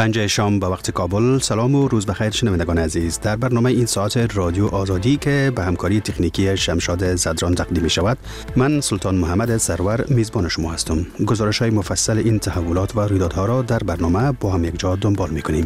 5 شام به وقت کابل. سلام و روز بخیر شنوندگان عزیز. در برنامه این ساعت رادیو آزادی که به همکاری تکنیکی شمشاد زدران تقدیم می شود، من سلطان محمد سرور میزبان شما هستم. گزارش های مفصل این تحولات و رویدادها را در برنامه با هم یک جا دنبال می کنیم.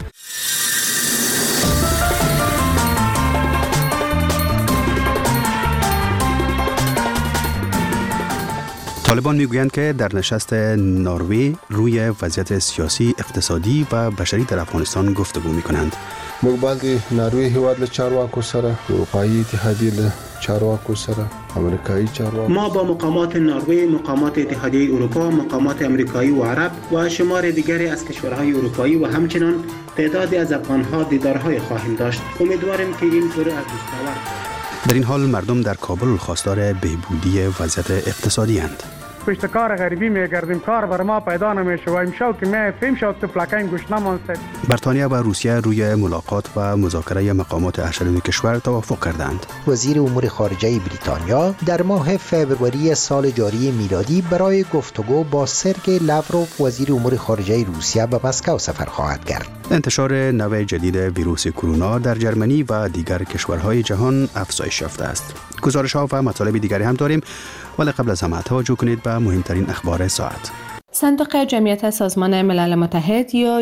طالبان میگویند که در نشست نروژ روی وضعیت سیاسی، اقتصادی و بشری در افغانستان گفتگو میکنند. مقبل نروژ هیواد له چارواکو سره، اروپایی اتحادیه له چارواکو سره، امریکایی چارواکو. ما با مقامات نروژ، مقامات اتحادیه اروپا، مقامات امریکایی و عرب و شمار دیگری از کشورهای اروپایی و همچنین تعدادی از افغانها دیدارهای خواهیم داشت. امیدواریم که این طور از مستمر. در این حال مردم در کابل خواستار بهبودی وضعیت اقتصادی اند. پشت کار غریبی میگردیم، کار بر ما پیدا نمیشه و امشب که میفهمیم شد که فلکین گوش نمانست. بریتانیا و روسیه روی ملاقات و مذاکره مقامات ارشد دو کشور توافق کردند. وزیر امور خارجه بریتانیا در ماه فوریه سال جاری میلادی برای گفتگو با سرگئی لاوروف وزیر امور خارجه روسیه به مسکو سفر خواهد کرد. انتشار نوع جدید ویروس کرونا در جرمنی و دیگر کشورهای جهان افزایش یافته است. گزارش‌ها و مطالب دیگری هم داریم، ولی قبل از همه توجه به مهمترین اخبار ساعت. صندوق جمعیت سازمان ملل متحد یا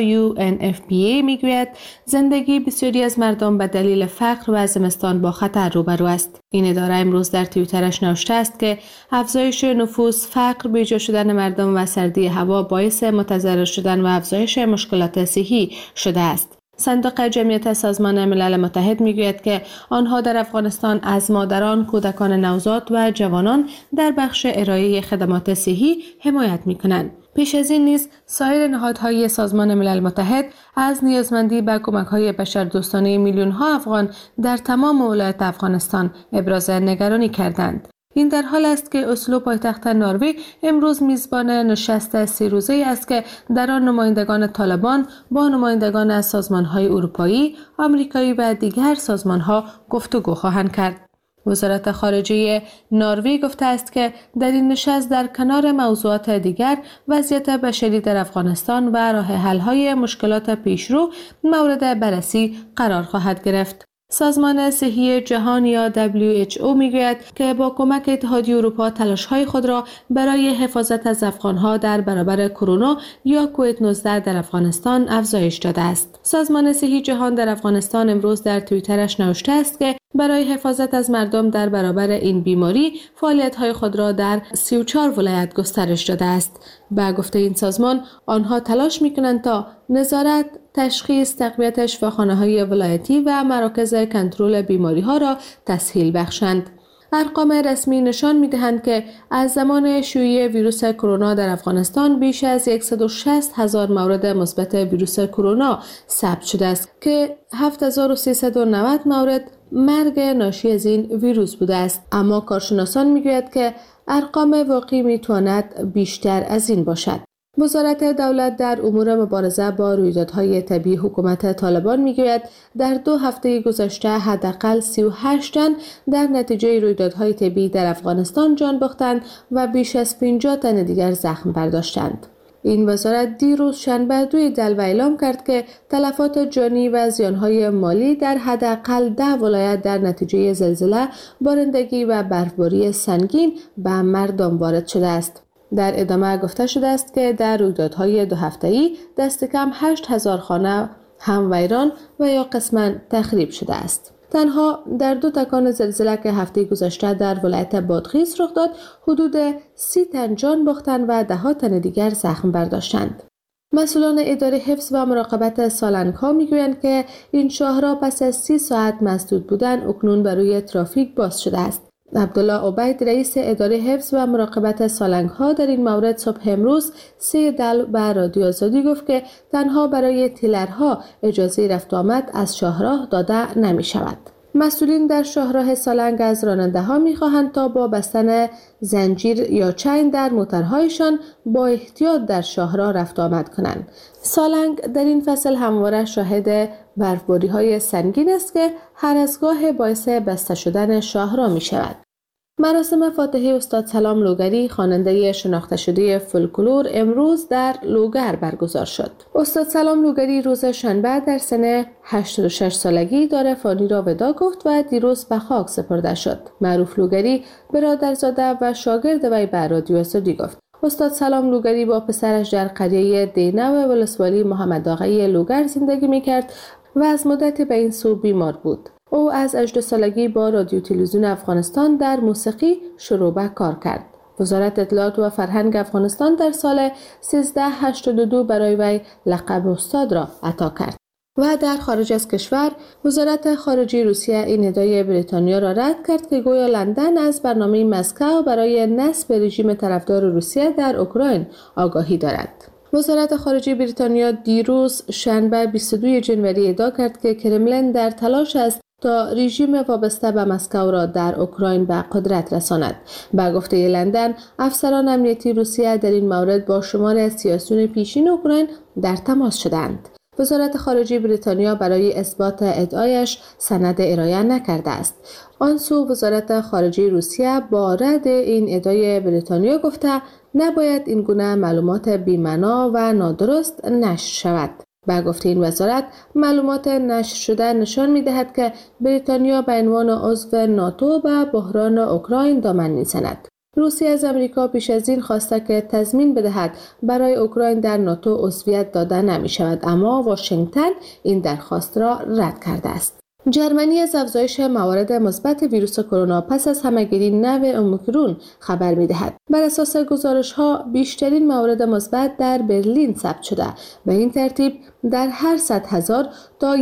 UNFPA میگوید زندگی بسیاری از مردم به دلیل فقر و زمستان با خطر روبرو است. این اداره امروز در توییترش نوشته است که افزایش نفوس، فقر، بیجا شدن مردم و سردی هوا باعث متضرر شدن و افزایش مشکلات صحی شده است. صندوق جمعیت سازمان ملل متحد میگوید که آنها در افغانستان از مادران، کودکان نوزاد و جوانان در بخش ارائه خدمات صحی حمایت میکنند. پیش از این نیز سایر نهادهای سازمان ملل متحد از نیازمندی به کمک‌های بشردوستانه میلیون‌ها افغان در تمام ولایات افغانستان ابراز نگرانی کردند. این در حال است که اسلو پایتخت نروژ امروز میزبان نشست 3 روزه است که در آن نمایندگان طالبان با نمایندگان از سازمان‌های اروپایی، آمریکایی و دیگر سازمان‌ها گفتگو خواهند کرد. وزارت خارجه نروژ گفته است که در این نشست در کنار موضوعات دیگر وضعیت بشری در افغانستان و راه حل‌های مشکلات پیشرو مورد بررسی قرار خواهد گرفت. سازمان صحی جهان یا WHO میگوید که با کمک اتحادیه اروپا تلاش‌های خود را برای حفاظت از افغان‌ها در برابر کرونا یا کووید 19 در افغانستان افزایش داده است. سازمان صحی جهان در افغانستان امروز در توییترش نوشته است که برای حفاظت از مردم در برابر این بیماری فعالیت‌های خود را در 34 ولایت گسترش داده است. به گفته این سازمان آنها تلاش می‌کنند تا نظارت، تشخیص، تقویت شفاخانه‌های ولایتی و مراکز کنترل بیماری‌ها را تسهیل بخشند. ارقام رسمی نشان می‌دهند که از زمان شیوع ویروس کرونا در افغانستان بیش از 160,000 مورد مثبت ویروس کرونا ثبت شده است که 7390 مورد مرگ ناشی از این ویروس بوده است. اما کارشناسان می‌گویند که ارقام واقعی می‌تواند بیشتر از این باشد. وزارت دولت در امور مبارزه با رویدادهای طبیعی حکومت طالبان میگوید در 2 هفته گذشته حداقل 38 تن در نتیجه رویدادهای طبیعی در افغانستان جان باختند و بیش از 50 تن دیگر زخم برداشتند. این وزارت دیروز شنبه 2 دلو اعلام کرد که تلفات جانی و زیانهای مالی در حداقل 10 ولایت در نتیجه زلزله، بارندگی و برفباری سنگین به مردم وارد شده است. در ادامه گفته شده است که در رویدادهای 2 هفته‌ای دست کم 8000 خانه هم ویران و یا قسماً تخریب شده است. تنها در 2 تکان زلزله که هفته گذشته در ولایت بادغیس رخ داد، حدود 30 تن جان باختند و 10 تن دیگر زخم برداشتند. مسئولان اداره حفظ و مراقبت سالنگ‌ها میگویند که این شاهراه پس از 30 ساعت مسدود بودن اکنون برای ترافیک باز شده است. عبدالله عبید رئیس اداره حفظ و مراقبت سالنگ‌ها در این مورد صبح امروز 3 دلو به رادیو آزادی گفت که تنها برای تیلرها اجازه رفت آمد از شاهراه داده نمی شود. مسئولین در شاهراه سالنگ از راننده‌ها می‌خواهند تا با بستن زنجیر یا چین در موترهایشان با احتیاط در شاهراه رفت آمد کنند. سالنگ در این فصل همواره شاهد برفباری‌های سنگین است که هر از گاه باعث بسته شدن شاهراه می‌شود. مراسم فاتحه استاد سلام لوگری خواننده شناخته شده فولکلور امروز در لوگر برگزار شد. استاد سلام لوگری روز شنبه در سن 86 سالگی دار فانی را وداع گفت و دیروز به خاک سپرده شد. معروف لوگری برادرزاده و شاگرد وی به رادیو استودی گفت. استاد سلام لوگری با پسرش در قریه دینه و ولسوالی محمد آقای لوگر زندگی میکرد و از مدتی به این سو بیمار بود. او از 18 سالگی با رادیو تلویزیون افغانستان در موسیقی شروع به کار کرد. وزارت اطلاعات و فرهنگ افغانستان در سال 1382 برای وی لقب استاد را عطا کرد. و در خارج از کشور، وزارت خارجه روسیه این ادعای بریتانیا را رد کرد که گویا لندن از برنامه مسکو برای نصب رژیم طرفدار روسیه در اوکراین آگاهی دارد. وزارت خارجه بریتانیا دیروز شنبه 22 جنوری ادعا کرد که کرملین در تلاش است تا رژیم وابسته به مسکو را در اوکراین به قدرت رساند. به گفته لندن، افسران امنیتی روسیه در این مورد با شمار از سیاسیون پیشین اوکراین در تماس شدند. وزارت خارجه بریتانیا برای اثبات ادعایش سند ارائه نکرده است. آن سو وزارت خارجه روسیه با رد این ادعای بریتانیا گفته نباید این گونه معلومات بی‌معنا و نادرست نشر شود. با گفته این وزارت، معلومات نشر شده نشان می‌دهد که بریتانیا به عنوان عضو ناتو به بحران اوکراین دامن می‌زند. روسیه از آمریکا پیش از این خواسته که تضمین بدهد برای اوکراین در ناتو عضویت داده نمی شود، اما واشنگتن این درخواست را رد کرده است. جرمنی از افزایش موارد مثبت ویروس کرونا پس از همه‌گیری نو اومیکرون خبر می‌دهد. بر اساس گزارش‌ها بیشترین موارد مثبت در برلین ثبت شده. به این ترتیب در هر 100,000 تا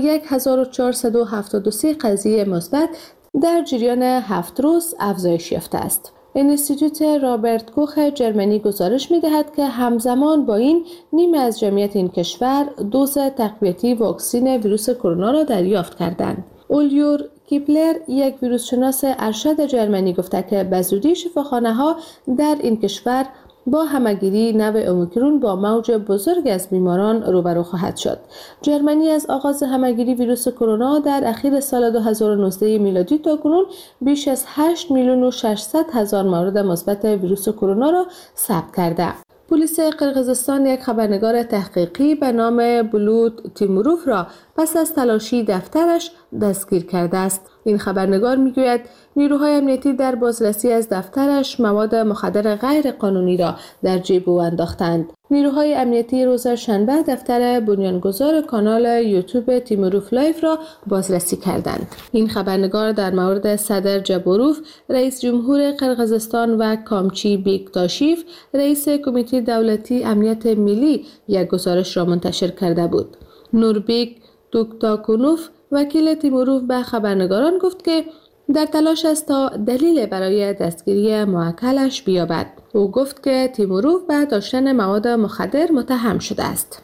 1473 قضیه مثبت در جریان 7 روز افزایش یافته است. انستیتوت رابرت کوخ جرمنی گزارش می‌دهد که همزمان با این نیمه از جمعیت این کشور دوز تقویتی واکسن ویروس کرونا را دریافت کردند. اولیور کیپلر، یک ویروس شناس ارشد جرمنی، گفته که به زودی شفاخانه‌ها در این کشور با همه‌گیری نو اومیکرون با موج بزرگ از بیماران روبرو خواهد شد. جرمنی از آغاز همه‌گیری ویروس کرونا در اخیر سال 2019 میلادی تا کنون بیش از 8,600,000 مورد مثبت ویروس کرونا را ثبت کرده. پلیس قرقیزستان یک خبرنگار تحقیقی به نام بلود تیموروف را پس از تلاشی دفترش دستگیر کرده است. این خبرنگار میگوید نیروهای امنیتی در بازرسی از دفترش مواد مخدر غیر قانونی را در جیب او انداختند. نیروهای امنیتی روز شنبه دفتر بنیانگذار کانال یوتیوب تیموروف لایف را بازرسی کردند. این خبرنگار در مورد صدر جبوروف، رئیس جمهور قرقیزستان و کامچی بیکتاشیف، رئیس کمیته دولتی امنیت ملی یک گزارش را منتشر کرده بود. نوربیک دوکتاکونوف، وکیل تیموروف، به خبرنگاران گفت که در تلاش است تا دلیل برای دستگیری موکلش بیابد. او گفت که تیموروف به داشتن مواد مخدر متهم شده است.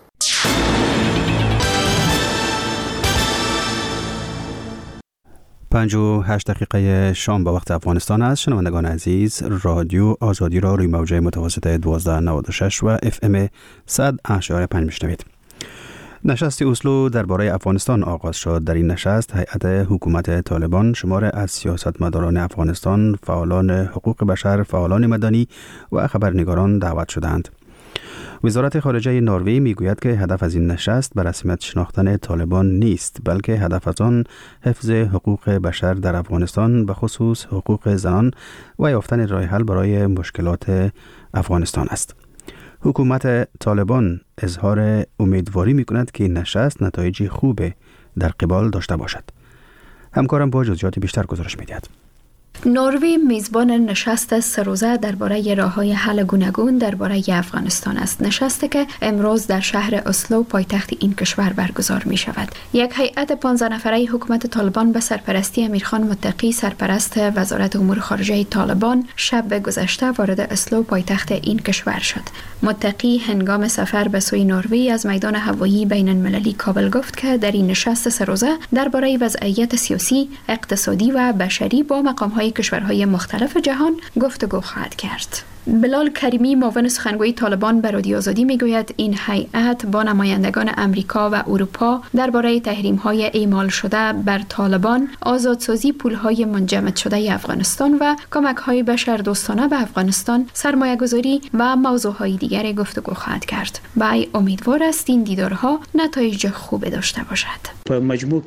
پنج و 8 دقیقه شام به وقت افغانستان است. شنوندگان عزیز، رادیو آزادی را روی موجه متوسط 1296 و FM 100.5 میشنوید. نشست اسلو درباره افغانستان آغاز شد. در این نشست هیئت حکومت طالبان، شمار از سیاستمداران افغانستان، فعالان حقوق بشر، فعالان مدنی و خبرنگاران دعوت شدند. وزارت خارجه نروژ میگوید که هدف از این نشست به رسمیت شناختن طالبان نیست، بلکه هدف از آن حفظ حقوق بشر در افغانستان، به خصوص حقوق زنان و یافتن راه حل برای مشکلات افغانستان است. حکومت طالبان اظهار امیدواری می‌کند که این نشست نتایج خوب در قبال داشته باشد. همکارم با جزئیات بیشتر گزارش می‌دهد. نروژ میزبان نشست سه روزه درباره راه‌های حل گوناگون درباره افغانستان است. نشستی که امروز در شهر اسلو پایتخت این کشور برگزار می شود. یک هیئت 15 نفره حکومت طالبان به سرپرستی امیرخان متقی، سرپرست وزارت امور خارجه طالبان، شب گذشته وارد اسلو پایتخت این کشور شد. متقی هنگام سفر به سوی نروژ از میدان هوایی بین المللی کابل گفت که در این نشست سه روزه درباره وضعیت سیاسی، اقتصادی و بشری با مقام‌های کشورهای مختلف جهان گفتگو خواهد کرد. بلال کریمی معاون سخنگوی طالبان به رادیو آزادی میگوید این هیئت با نمایندگان امریکا و اروپا درباره تحریم‌های اعمال شده بر طالبان، آزادسازی پول‌های منجمد شده افغانستان و کمک‌های بشردوستانه به افغانستان، سرمایه‌گذاری و موضوع‌های دیگر گفتگو خواهد کرد. وی امیدوار است این دیدارها نتایج خوب داشته باشد. در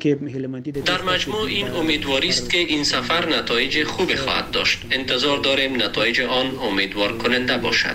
مجموع این امیدواری است که این سفر نتایج خوبی خواهد داشت. انتظار داریم نتایج آن امیدوار کننده باشد.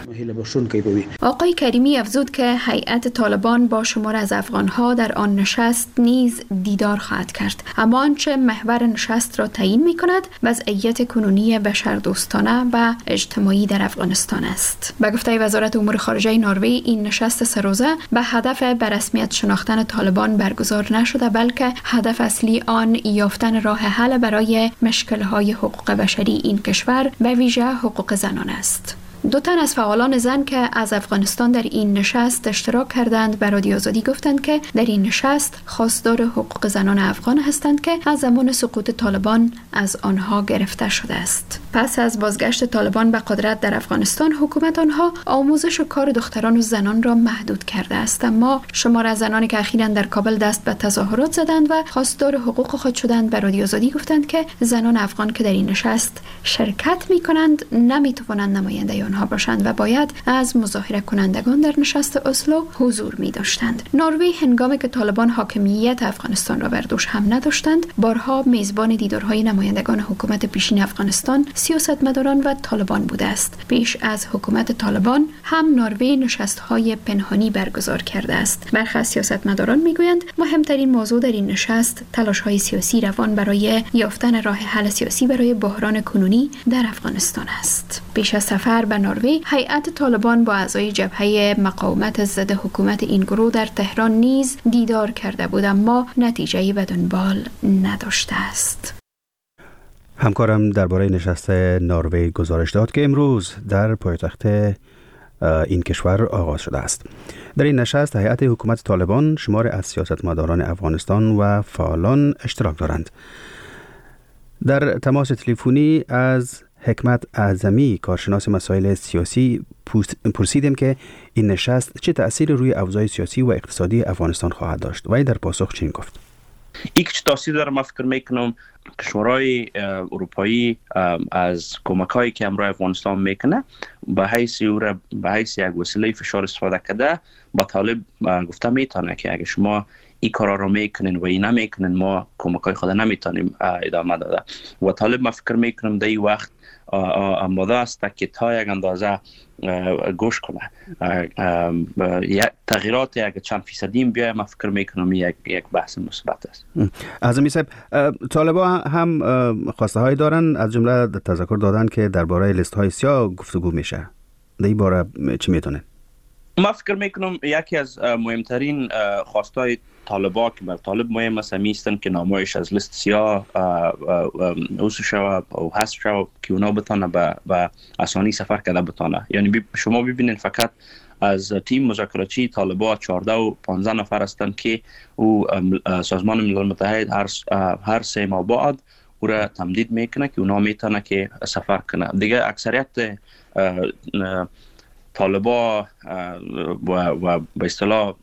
آقای کریمی افزود که هیئت طالبان با شمار از افغانها در آن نشست نیز دیدار خواهد کرد، اما آنچه محور نشست را تعیین می‌کند وضعیت کنونی بشردوستانه و اجتماعی در افغانستان است. به گفته وزارت امور خارجه نروژ این نشست سه‌روزه به هدف به رسمیت شناختن طالبان برگزار نشده، بلکه هدف اصلی آن یافتن راه حل برای مشکل‌های حقوق بشری این کشور به ویژه حقوق زنان است. 2 تن از فعالان زن که از افغانستان در این نشست اشتراک کردند به رادیو آزادی گفتند که در این نشست خواستار حقوق زنان افغان هستند که از زمان سقوط طالبان از آنها گرفته شده است. پس از بازگشت طالبان به قدرت در افغانستان، حکومت آنها آموزش و کار دختران و زنان را محدود کرده است، اما شمار از زنانی که اخیراً در کابل دست به تظاهرات زدند و خواستار حقوق خود شدند به رادیو آزادی گفتند که زنان افغان که در این نشست شرکت می‌کنند نمی‌توانند نماینده آنها باشند و باید از مظاهره کنندگان در نشست اسلو حضور می داشتند. نروژ هنگامی که طالبان حاکمیت افغانستان را بر دوش هم نداشتند، بارها میزبان دیدارهای نمایندگان حکومت پیشین افغانستان، سیاستمداران و طالبان بوده است. پیش از حکومت طالبان هم نروژ نشست‌های پنهانی برگزار کرده است. برخی از سیاستمداران میگویند مهمترین موضوع در این نشست تلاش‌های سیاسی روان برای یافتن راه حل سیاسی برای بحران کنونی در افغانستان است. پیش از سفر به نروژ، هیئت طالبان با اعضای جبهه مقاومت ضد حکومت این گروه در تهران نیز دیدار کرده بود، اما نتیجه‌ای به دنبال نداشته است. همکارم درباره نشست نروژ گزارش داد که امروز در پایتخت این کشور آغاز شده است. در این نشست هیئت حکومت طالبان، شمار از سیاستمداران افغانستان و فعالان اشتراک دارند. در تماس تلفنی از حکمت اعظمی، کارشناس مسائل سیاسی، پرسیدیم که این نشست چه تأثیر روی اوضاع سیاسی و اقتصادی افغانستان خواهد داشت. وی در پاسخ چنین گفت: این که تأثیر داره، من فکر میکنم کشورهای اروپایی از کمک‌هایی که امروز افغانستان میکنه به حیث یک وسیله فشار استفاده کرده با طالب گفته میتونه که اگه شما این کارا رو میکنین و این نمیکنین ما کمک‌های خود نمیتونیم ادامه داده. و طالب من فکر میکنم در این وقت آماده است که تا یک اندازه گوش کنه. تغییرات یک چند فیصدی بیای، من فکر میکنم یک بحث مثبت است. اعظمی صاحب، طالبان هم خواسته هایی دارن، از جمله تذکر دادن که درباره لیست های سیاه گفتگو میشه. در این باره چی میتونه؟ من فکر میکنم یکی از مهمترین خواستای طالبان که بر طالب مهم است هستند که نامایش از لیست سیاه اوسو شوه و حذف شوه که اونا بتانه به آسانی سفر کرده بتانه. یعنی شما ببینید فقط از تیم مذاکراتی طالبان 14 و 15 نفر هستند که او سازمان ملل متحد هر 3 ماه بعد او را تمدید میکنه که اونا میتونه که سفر کنه. دیگه اکثریت طالبان و به اصطلاح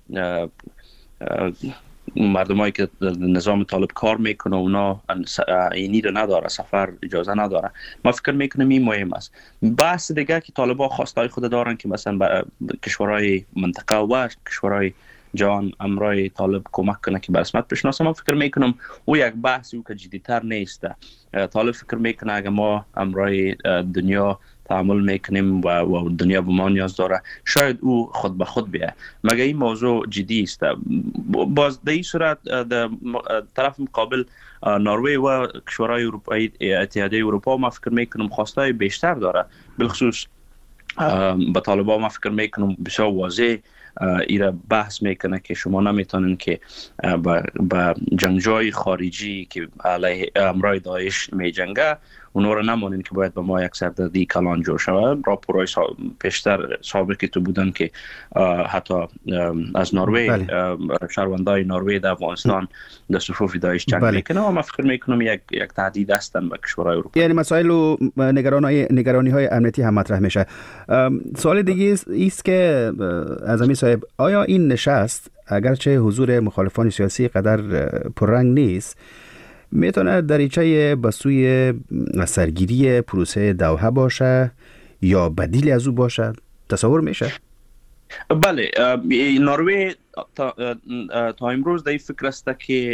مردمایی که نظام طالب کار میکنه اونا اینی رو نداره، سفر اجازه نداره. ما فکر میکنم این مهم است. بحث دیگه که طالبان خواستای خود دارن که مثلا به کشورهای منطقه و کشورهای جهان امرای طالب کمک کنه که به رسمیت بشناسه. من فکر میکنم او یک بحثی او که جدیتر نیست. طالب فکر میکنه اگه ما امرای دنیا تعامل میکنیم و دنیا به ما نیاز داره، شاید او خود به خود بیه. مگه این موضوع جدی است. باز در این صورت در طرف مقابل نروژ و کشورهای اروپایی، اتحادیه اروپا، ما فکر میکنم خواستای بیشتر داره. بالخصوص به طالبان ما فکر میکنم بسیار واضح ایره بحث میکنه که شما نمیتونین که با جنگجوی خارجی که علیه امرای داعش میجنگه اونا رو نمانین که باید به ما یک سردردی کلان جور شود. راپورهای پیشتر سابقی تو بودن که حتی از نروژ شهروندای نروژ در افغانستان در صفوف داعش جنگ میکنه و من فکر میکنم یک تهدید هستن به کشورهای اروپایی. یعنی مسائل و نگرانی های امنیتی هم مطرح میشه. سوال دیگه است که اعظمی صاحب، آیا این نشست اگرچه حضور مخالفان سیاسی قدر پررنگ نیست میتونه دریچه به سوی سرگیری پروسه دوحه باشه یا بدیلی از او باشه؟ تصور میشه؟ بله، نروژ تا امروز در این فکر است که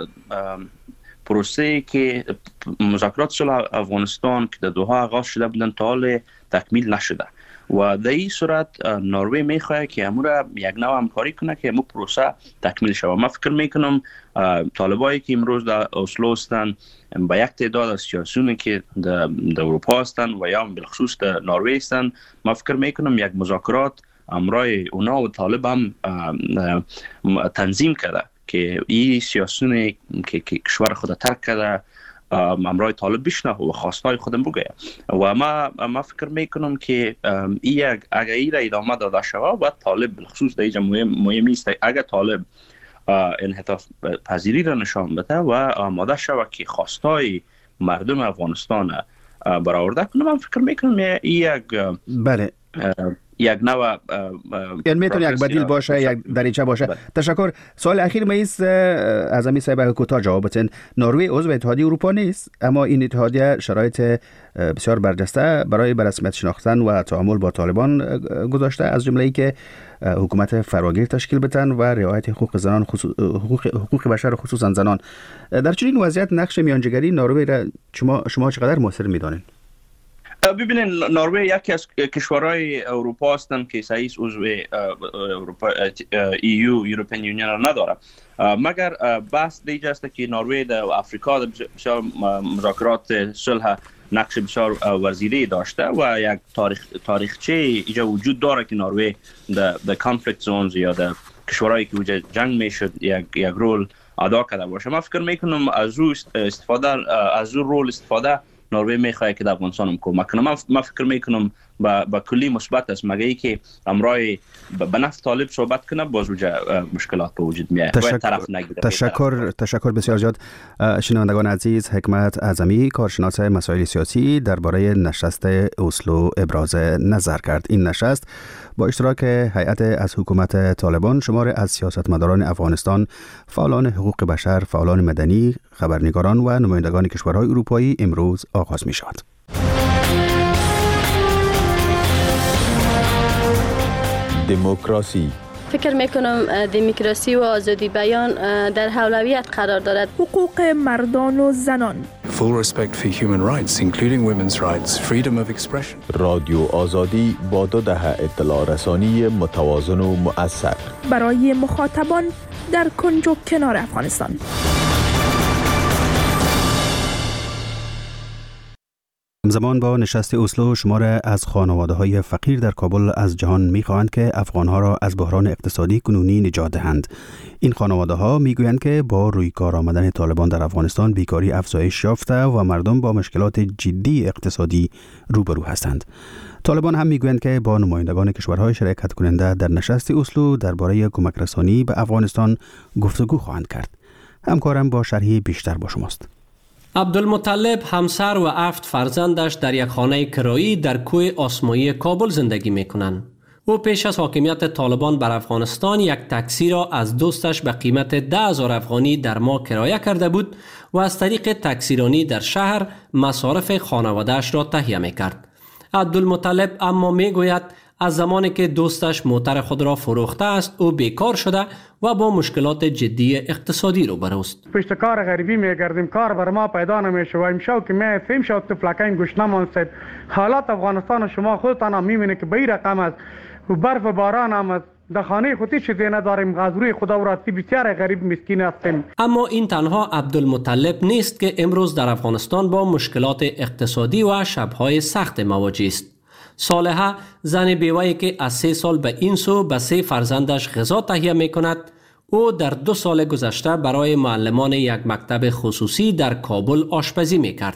پروسه که مذاکرات صلح افغانستان که در دوحه آغاز شده بودن تا حال تکمیل نشده و در این صورت نروژ میخواد که امور یک نوع همکاری کنه که امور پروسه تکمیل شود. من فکر میکنم طالبایی که امروز در اسلو هستند با یک تعداد از سیاسیونی که در اروپا هستند و یا بالخصوص در نروژ هستند، من فکر میکنم یک مذاکرات امرای اونا و طالب هم تنظیم کرده که این سیاسیونی که کشور خود ترک کرده امرای طالب بشنه و خواستای خودم بگه و ما فکر میکنم که اگر این را ادامه داده شود و طالب بالخصوص در اینجا مهم است اگر طالب انحطاط پذیری را نشان بده و آماده شود که خواستای مردم افغانستان برآورده کنه، من فکر میکنم یک یک نوع یعنی میتونه یک بدیل باشه، یک دریچه باشه. تشکر. سوال اخیر میست اعظمی صاحب کوتاه جواب بدین. نروژ عضو اتحادیه اروپا نیست، اما این اتحادیه شرایط بسیار برجسته برای به رسمیت شناختن و تعامل با طالبان گذاشته، از جمله ای که حکومت فراگیر تشکیل بدن و رعایت حقوق زنان، حقوق بشر خصوصا زنان. در چنین وضعیت نقش میانجیگری نروژ را شما چقدر موثر میدانید؟ ببینید، نروژ یکی از کشورهای اروپا هستند که رئیس عضو یوروپیان یونین را نداره، مگر بحث دیگه است که نروژ در آفریقا در بسیار مذاکرات صلح نقش بسیار وزیری داشته و یک تاریخچه اینجا وجود داره که نروژ در کانفلیکت زونز یا در کشورهایی که وجود جنگ میشد یک رول ادا کرده باشه. من فکر میکنم از او رول استفاده نروژ میخواد که در افغانستان هم کمک کنه. من فکر میکنم با کلی مثبت است، مگر ای که امرای به نفع طالب صحبت کنه باز مشکلات به وجود میاد. تشکر بسیار زیاد. شنوندگان عزیز، حکمت اعظمی کارشناس مسائل سیاسی درباره نشست اسلو ابراز نظر کرد. این نشست با اشتراک هیئت از حکومت طالبان، شمار از سیاستمداران افغانستان، فعالان حقوق بشر، فعالان مدنی، خبرنگاران و نمایندگان کشورهای اروپایی امروز آغاز می شود. دموکراسی. فکر میکنم دموکراسی و آزادی بیان در اولویت قرار دارد. حقوق مردان و زنان. Full respect for human rights, including women's rights, freedom of expression. رادیو آزادی با 2 دهه اطلاع رسانی متوازن و مؤثر برای مخاطبان در کنج و کنار افغانستان. همزمان با نشست اسلو، شمار از خانواده‌های فقیر در کابل از جهان می‌خواهند که افغان‌ها را از بحران اقتصادی کنونی نجات دهند. این خانواده‌ها می‌گویند که با رویکار آمدن طالبان در افغانستان بیکاری افزایش یافته و مردم با مشکلات جدی اقتصادی روبرو هستند. طالبان هم می‌گویند که با نمایندگان کشورهای شرکت کننده در نشست اسلو درباره کمک رسانی به افغانستان گفتگو خواهند کرد. همکارم با شرحی بیشتر با شماست. عبدالمطلب همسر و 7 فرزندش در یک خانه کرایی در کوه آسمایی کابل زندگی میکنند. او پیش از حاکمیت طالبان بر افغانستان یک تاکسی را از دوستش به قیمت 10,000 افغانی در ماه کرایه کرده بود و از طریق تاکسیرانی در شهر مصارف خانواده‌اش را تهیه میکرد. عبدالمطلب اما میگوید از زمانی که دوستش موتر خود را فروخته است او بیکار شده و با مشکلات جدی اقتصادی روبروست. پشت کار غریبی میگردیم، کار بر ما پیدا نمیشه و امشو که می فهم شد تفلکین گوشنمان صاحب، حالات افغانستان شما خودتان هم میبینید که به این رقم است و برف و باران هم است. در خانه خودی چیزی نداریم، از روی خدا و راستی بسیار غریب مسکین هستیم. اما این تنها عبدالمطلب نیست که امروز در افغانستان با مشکلات اقتصادی و شبهای سخت مواجه است. صالحه، زن بیوه‌ای که از 3 سال به این سو به 3 فرزندش غذا تهیه می کند، او در 2 سال گذشته برای معلمان یک مکتب خصوصی در کابل آشپزی می کرد.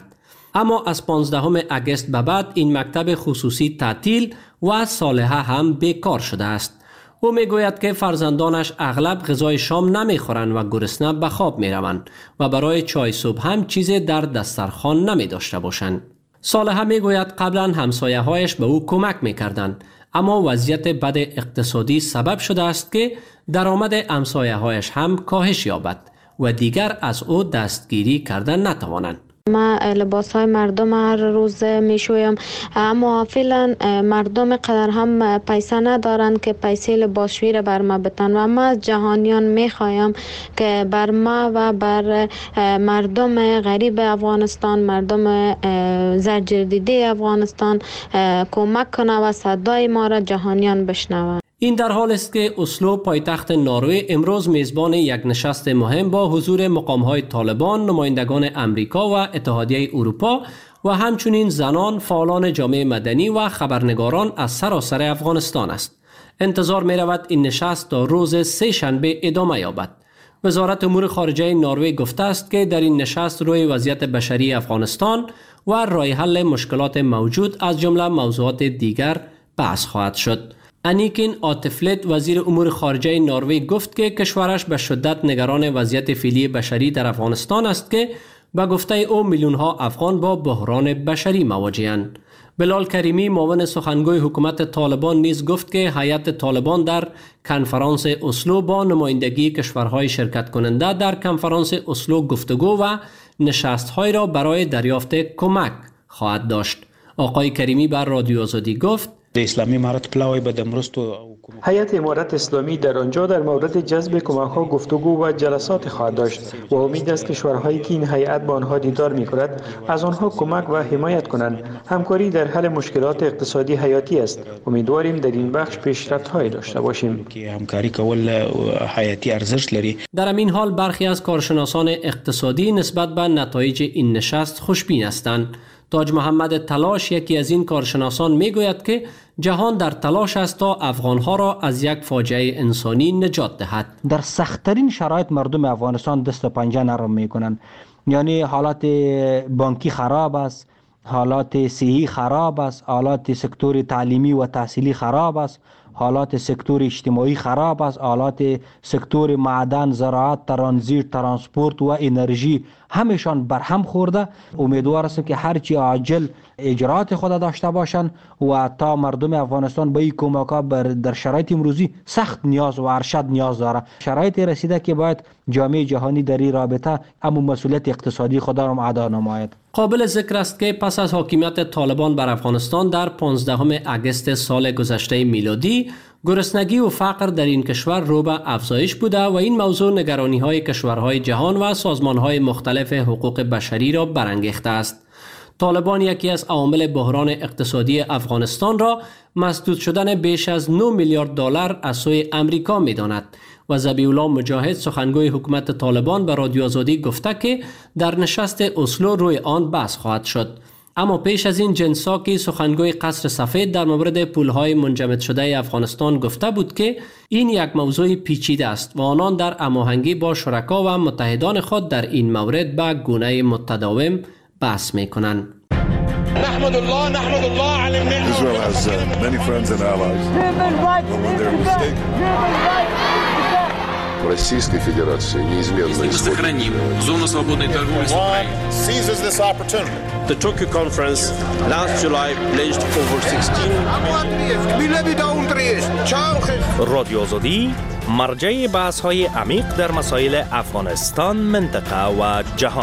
اما از 15 اگست به بعد این مکتب خصوصی تعطیل و صالحه هم بیکار شده است. او میگوید که فرزندانش اغلب غذای شام نمیخورند و گرسنه به خواب میروند و برای چای صبح هم چیزی در دسترخوان نمی داشته باشند. صالحه میگوید قبلا همسایه‌هایش به او کمک میکردند، اما وضعیت بد اقتصادی سبب شده است که درآمد همسایه‌هایش هم کاهش یابد و دیگر از او دستگیری کردن نتوانند. ما لباس های مردم هر روز میشویم، اما فعلا مردم قدر هم پیسه ندارن که پیسه لباسشویی را بر ما بتن و ما از جهانیان میخوایم که بر ما و بر مردم غریب افغانستان، مردم زرجردیده افغانستان کمک کنه و صدای ما را جهانیان بشنوند. این در حال است که اسلو پایتخت نروژ امروز میزبان یک نشست مهم با حضور مقام‌های طالبان، نمایندگان امریکا و اتحادیه اروپا و همچنین زنان، فعالان جامعه مدنی و خبرنگاران از سراسر افغانستان است. انتظار می رود این نشست تا روز سه شنبه ادامه یابد. وزارت امور خارجه نروژ گفته است که در این نشست روی وضعیت بشری افغانستان و راه حل مشکلات موجود از جمله موضوعات دیگر بحث خواهد شد. انیکین آتفلت وزیر امور خارجه نروژ گفت که کشورش به شدت نگران وضعیت فعلی بشری در افغانستان است که به گفته او میلیون ها افغان با بحران بشری مواجه‌اند. بلال کریمی معاون سخنگوی حکومت طالبان نیز گفت که هیئت طالبان در کنفرانس اسلو با نمایندگی کشورهای شرکت کننده در کنفرانس اسلو گفتگو و نشست‌های را برای دریافت کمک خواهد داشت. آقای کریمی بر رادیو آزادی گفت هیئت امارت اسلامی در آنجا در مورد جذب کمک‌ها گفتگو و جلسات خواهد داشت و امید است کشورهایی که این هیئت با آنها دیدار می‌کند از آنها کمک و حمایت کنند. همکاری در حل مشکلات اقتصادی حیاتی است. امیدواریم در این بخش پیشرفت‌هایی داشته باشیم. در همین حال برخی از کارشناسان اقتصادی نسبت به نتایج این نشست خوشبین هستند. تاج محمد تلاش یکی از این کارشناسان میگوید که جهان در تلاش است تا افغانها را از یک فاجعه انسانی نجات دهد. در سخت‌ترین شرایط مردم افغانستان دست و پنجه نرم میکنند. یعنی حالات بانکی خراب است، حالات صحی خراب است، حالات سکتور تعلیمی و تحصیلی خراب است، حالات سکتور اجتماعی خراب است، حالات سکتور معدن، زراعت، ترانزیت، ترانسپورت و انرژی همشان برهم خورده. امیدوار هستم که هرچی عاجل اجرات خود داشته باشند و تا مردم افغانستان به این کمک‌ها در شرایط امروزی سخت نیاز و ارشد نیاز داره. شرایط رسیده که باید جامعه جهانی در این رابطه اما مسئولیت اقتصادی خود را ادا نماید. قابل ذکر است که پس از حاکمیت طالبان بر افغانستان در 15 اگست سال گذشته میلادی گرسنگی و فقر در این کشور رو به افزایش بوده و این موضوع نگرانی‌های کشورهای جهان و سازمان‌های مختلف حقوق بشری را برانگیخته است. طالبان یکی از عوامل بحران اقتصادی افغانستان را مسدود شدن بیش از 9 میلیارد دلار از سوی امریکا می‌داند و ذبیح‌الله مجاهد سخنگوی حکومت طالبان به رادیو آزادی گفته که در نشست اسلو روی آن بحث خواهد شد. اما پیش از این جن ساکی سخنگوی قصر سفید در مورد پولهای منجمد شده افغانستان گفته بود که این یک موضوع پیچیده است و آنان در هماهنگی با شرکا و متحدان خود در این مورد به گونه متداوم بحث می‌کنند. نحمد الله على النعمة. Israel has many friends and allies. Российской Федерации неизменно сохраним зону свободной торговли с Украиной. Seizes this opportunity. The Tokyo conference last July pledged over 16 رادیو آزادی مرجع بحث‌های عمیق در مسائل افغانستان، منطقه و جهان.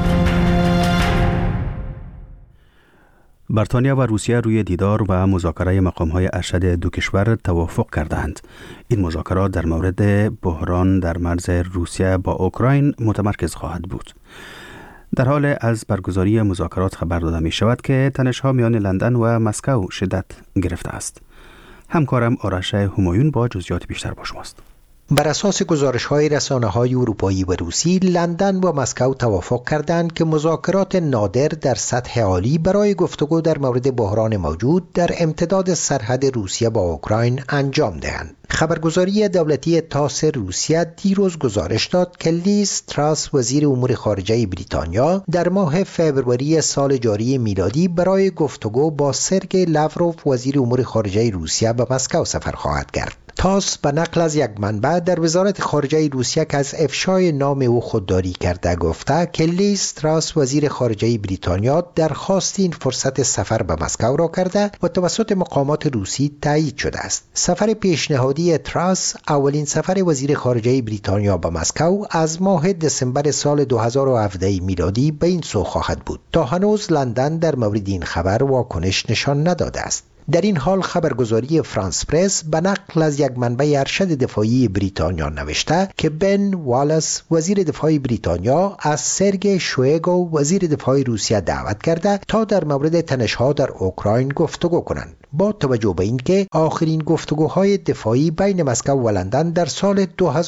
بریتانیا و روسیه روی دیدار و مذاکره مقام‌های ارشد دو کشور توافق کردند. این مذاکرات در مورد بحران در مرز روسیه با اوکراین متمرکز خواهد بود. در حال از برگزاری مذاکرات خبر داده می شود که تنش‌ها میان لندن و مسکو شدت گرفته است. همکارم آرش همایون با جزئیات بیشتر با شماست. بر اساس گزارش‌های رسانه‌های اروپایی و روسی، لندن و مسکو توافق کردند که مذاکرات نادر در سطح عالی برای گفتگو در مورد بحران موجود در امتداد سرحد روسیه با اوکراین انجام دهند. خبرگزاری دولتی تاس روسیه دیروز گزارش داد که لیز تراس وزیر امور خارجه بریتانیا در ماه فوریه سال جاری میلادی برای گفتگو با سرگئی لاوروف وزیر امور خارجه روسیه به مسکو سفر خواهد کرد. تاس به نقل از یک منبع در وزارت خارجه روسیه که از افشای نام او خودداری کرده گفته که لیز تراس وزیر خارجه بریتانیا درخواست این فرصت سفر به مسکو را کرده و توسط مقامات روسی تایید شده است. سفر پیشنهادی تراس اولین سفر وزیر خارجه بریتانیا به مسکو از ماه دسامبر سال 2017 میلادی به این سو خواهد بود. تا هنوز لندن در مورد این خبر واکنش نشان نداده است. در این حال خبرگزاری فرانس پرس به نقل از یک منبع ارشد دفاعی بریتانیا نوشته که بن والاس وزیر دفاع بریتانیا از سرگئی شویگو وزیر دفاع روسیه دعوت کرده تا در مورد تنش‌ها در اوکراین گفتگو کنند. با توجه به اینکه آخرین گفتگوهای دفاعی بین مسکو و لندن در سال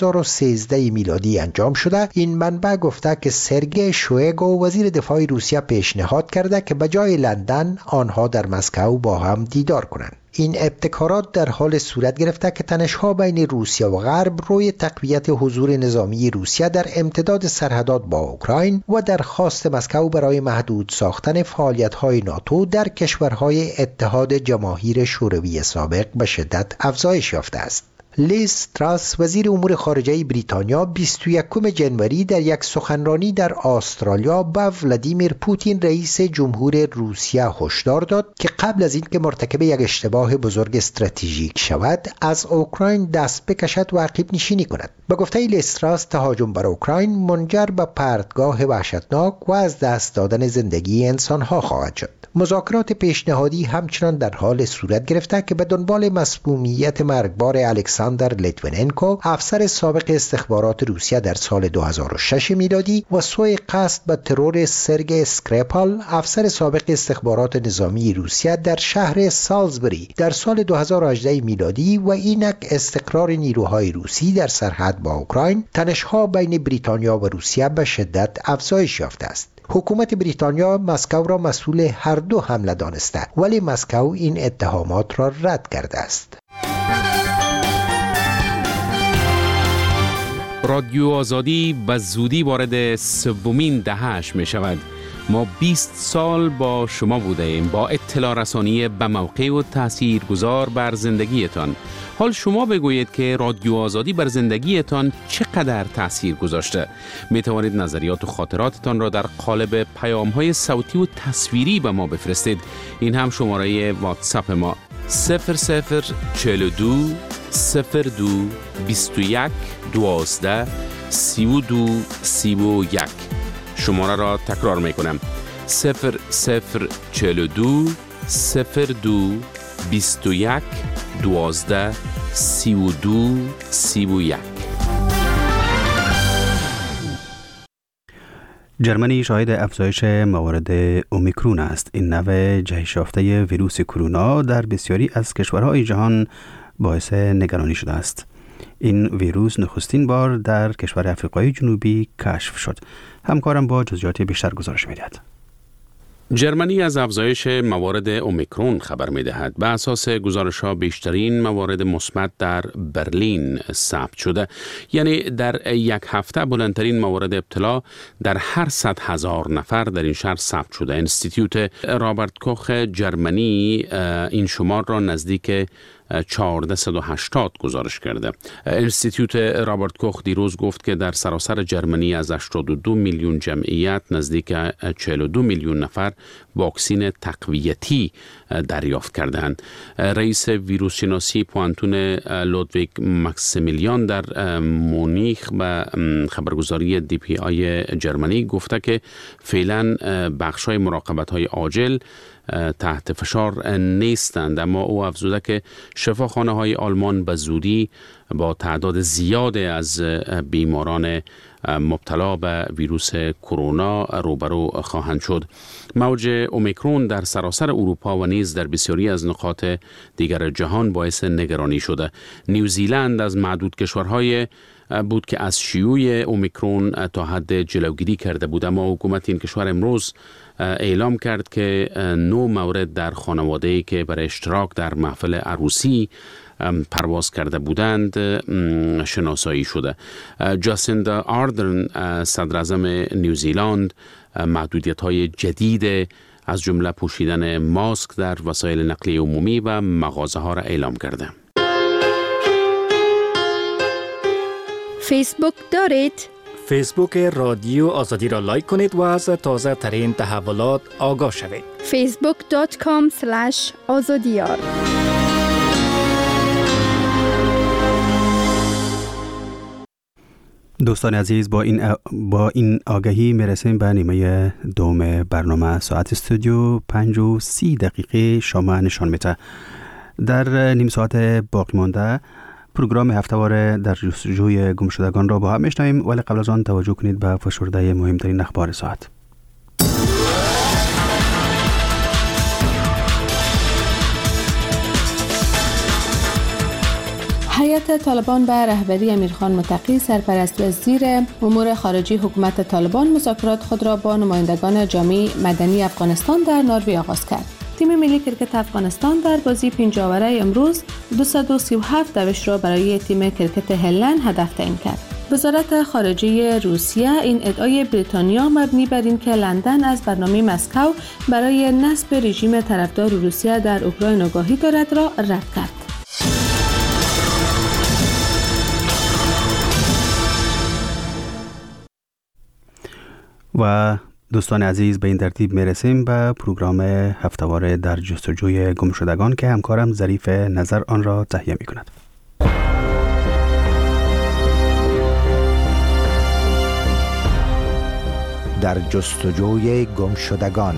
2013 میلادی انجام شده، این منبع گفته که سرگئی شویگو وزیر دفاع روسیه پیشنهاد کرده که به جای لندن آنها در مسکو با هم دیدار کنند. این ابتکارات در حال صورت گرفته که تنش‌ها بین روسیه و غرب روی تقویت حضور نظامی روسیه در امتداد سرحدات با اوکراین و درخواست مسکو برای محدود ساختن فعالیت‌های ناتو در کشورهای اتحاد جماهیر شوروی سابق به شدت افزایش یافته است. لیز تراس وزیر امور خارجه بریتانیا 21 جنوری در یک سخنرانی در استرالیا به ولادیمیر پوتین رئیس جمهور روسیه هشدار داد که قبل از اینکه مرتکب یک اشتباه بزرگ استراتژیک شود از اوکراین دست بکشد و عقب نشینی کند. به گفته لیز تراس تهاجم بر اوکراین منجر به پرتگاه وحشتناک و از دست دادن زندگی انسانها خواهد شد. مذاکرات پیشنهادی همچنان در حال صورت گرفته که به دنبال مسمومیت مرگبار الکساندر لیتویننکو افسر سابق استخبارات روسیه در سال 2006 میلادی و سوء قصد به ترور سرگئی اسکریپال افسر سابق استخبارات نظامی روسیه در شهر سالزبری در سال 2018 میلادی و اینک استقرار نیروهای روسی در سرحد با اوکراین، تنش‌ها بین بریتانیا و روسیه به شدت افزایش یافته است. حکومت بریتانیا مسکو را مسئول هر دو حمله دانسته، ولی مسکو این اتهامات را رد کرده است. رادیو آزادی به زودی وارد سومین دهه‌اش می شود. ما 20 سال با شما بوده ایم، با اطلاع رسانی به موقع و تاثیرگذار بر زندگیتان. حال شما بگویید که رادیو آزادی بر زندگیتان چقدر تأثیر گذاشته. می توانید نظریات و خاطراتتان را در قالب پیام‌های صوتی و تصویری به ما بفرستید. این هم شماره واتساپ ما 0042 02 21 12 32 31. شماره را تکرار می کنم 0042 02 21 12 32 31. جرمنی شاهد افزایش موارد اومیکرون است. این نوع جهش یافته ویروس کرونا در بسیاری از کشورهای جهان باعث نگرانی شده است. این ویروس نخستین بار در کشور آفریقای جنوبی کشف شد. همکارم با جزئیات بیشتر گزارش می‌دهد. جرمنی از افزایش موارد اومیکرون خبر می‌دهد. به اساس گزارش‌ها بیشترین موارد مثبت در برلین ثبت شده. یعنی در یک هفته بلندترین موارد ابتلا در هر 100,000 نفر در این شهر ثبت شده. انستیتوت رابرت کوخ جرمنی این شمار را نزدیک 1480 گزارش کرده. انستیتوت رابرت کوخ دیروز گفت که در سراسر جرمنی از 82 میلیون جمعیت نزدیک 42 میلیون نفر واکسین تقویتی دریافت کردند. رئیس ویروس شناسی پوانتون لودویگ ماکسیمیلیان در مونیخ به خبرگزاری DPA جرمنی گفته که فعلا بخش‌های مراقبت‌های عاجل تحت فشار نیستند، اما او افزوده که شفاخانه‌های آلمان به زودی با تعداد زیاد از بیماران مبتلا به ویروس کرونا روبرو خواهند شد. موج اومیکرون در سراسر اروپا و نیز در بسیاری از نقاط دیگر جهان باعث نگرانی شده. نیوزیلند از معدود کشورهای بود که از شیوع اومیکرون تا حد جلوگیری کرده بود، اما حکومت این کشور امروز اعلام کرد که 9 مورد در خانواده‌ای که برای اشتراک در محفل عروسی پرواز کرده بودند شناسایی شده. جاسیندا آردرن صدر اعظم نیوزیلند محدودیت‌های جدید از جمله پوشیدن ماسک در وسایل نقلیه عمومی و مغازه‌ها را اعلام کرده. فیسبوک دارید؟ فیسبوک رادیو آزادی را لایک کنید و از تازه ترین تحولات آگاه شوید. facebook.com/azadiyar. دوستان عزیز، با این آگهی میرسیم به نیمه دوم برنامه. ساعت استودیو 5:30 شما نشان میده. در نیم ساعت باقی مانده پروگرام هفته‌وار در جستجوی گمشدگان را با هم میشنویم، ولی قبل از آن توجه کنید به فشرده مهمترین اخبار ساعت. هیئت طالبان به رهبری امیرخان متقی سرپرست وزیر امور خارجه حکومت طالبان مذاکرات خود را با نمایندگان جامعه مدنی افغانستان در ناروی آغاز کرد. تیم ملی کرکت افغانستان در بازی 5 آوره امروز 237 دوش را برای تیم کرکت هلند هدف تعیین کرد. وزارت خارجه روسیه این ادعای بریتانیا مبنی بر اینکه لندن از برنامه مسکو برای نصب رژیم طرفدار روسیه در اوکراین آگاهی دارد را رد کرد. و دوستان عزیز، به این ترتیب میرسیم به پروگرام هفته‌وار در جستجوی گمشدگان که همکارم ظریف نظر آن را تهیه می کند. در جستجوی گمشدگان.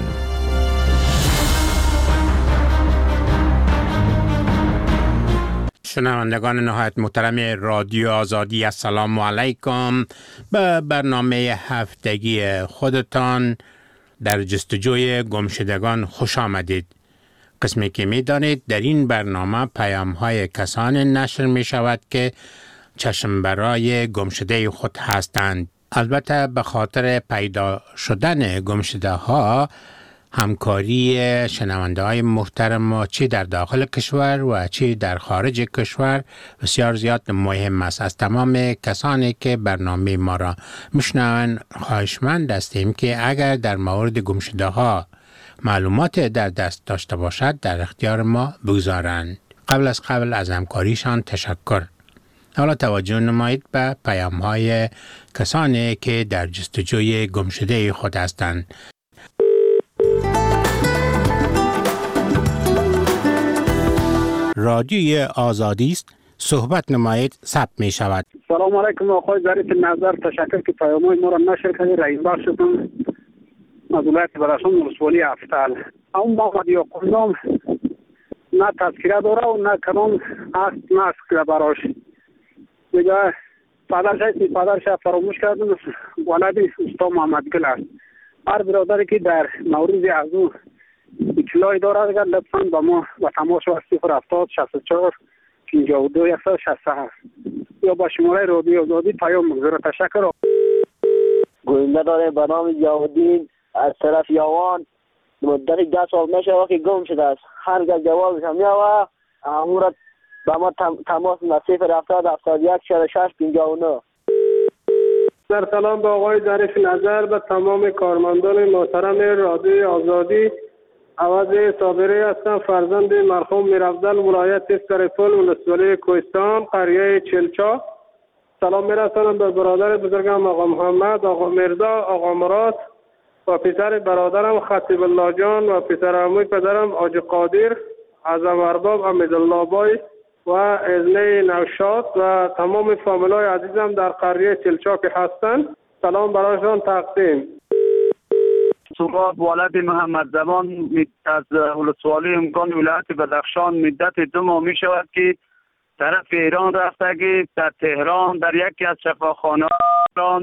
شنوندگان نهایت محترم رادیو آزادی، السلام علیکم. به برنامه هفتگی خودتان در جستجوی گمشدگان خوش آمدید. قسمی که می دانید در این برنامه پیام های کسان نشر می شود که چشم برای گمشده خود هستند. البته به خاطر پیدا شدن گمشده ها همکاری شنونده های محترم ما چی در داخل کشور و چی در خارج کشور بسیار زیاد مهم است. از تمام کسانی که برنامه ما را میشنوند خواهشمند هستیم که اگر در مورد گمشده ها معلومات در دست داشته باشد در اختیار ما بگذارند. قبل از همکاریشان تشکر. حالا توجه نمایید به پیام های کسانی که در جستجوی گمشده خود هستند. رادیوی آزادی است، صحبت نمایید، ثبت می شود. سلام علیکم آقای ظریف نظر، تشکر که پیام‌های ما را نشر کردید. رئیس بخشتون از ولایت بدخشان ولسوالی افتال. اما محمد یعقوب نام نه تذکره داره و نه کلام است نه است براش. دیگه پدرش فراموش کردم، ولد استاد محمد گل است. هر برادری که در مورد از او اطلاعی دارد اگر لطفاً با ما و تماس و 070 64 52 167 یا با شماره رادیو آزادی پیام بگذاره. تشکر. گوینده داره به نام ضیاءالدین از طرف یاوان. مدت 10 سال میشه که گم شده است. هرگز جوابش هم میاد امور با ما تماس 070 71 66 59. در سلام به آقای ظریف نظر، به تمام کارمندان محترم رادیو آزادی. عوض صابری هستم، فرزند مرحوم میرافضل، ولایت اسکرپول، ولسوالی کوهستان، قریه چلچا. سلام میرسانم به برادر بزرگم آقا محمد، آقا مرزا، آقا مراد و پسر برادرم خطیب الله جان و پسر عموی پدرم آج قادر، اعظم ارباب امیدالله بای و ازنه نوشاد و تمام فامیلای عزیزم در قریه چلچا که هستند. سلام برایشان تقدیم. سراب ولد محمد زمان از ولسوالی امکان ولایت بدخشان مدت 2 ماه می شود که طرف ایران رفته که در تهران در یکی از شفاخانه‌ها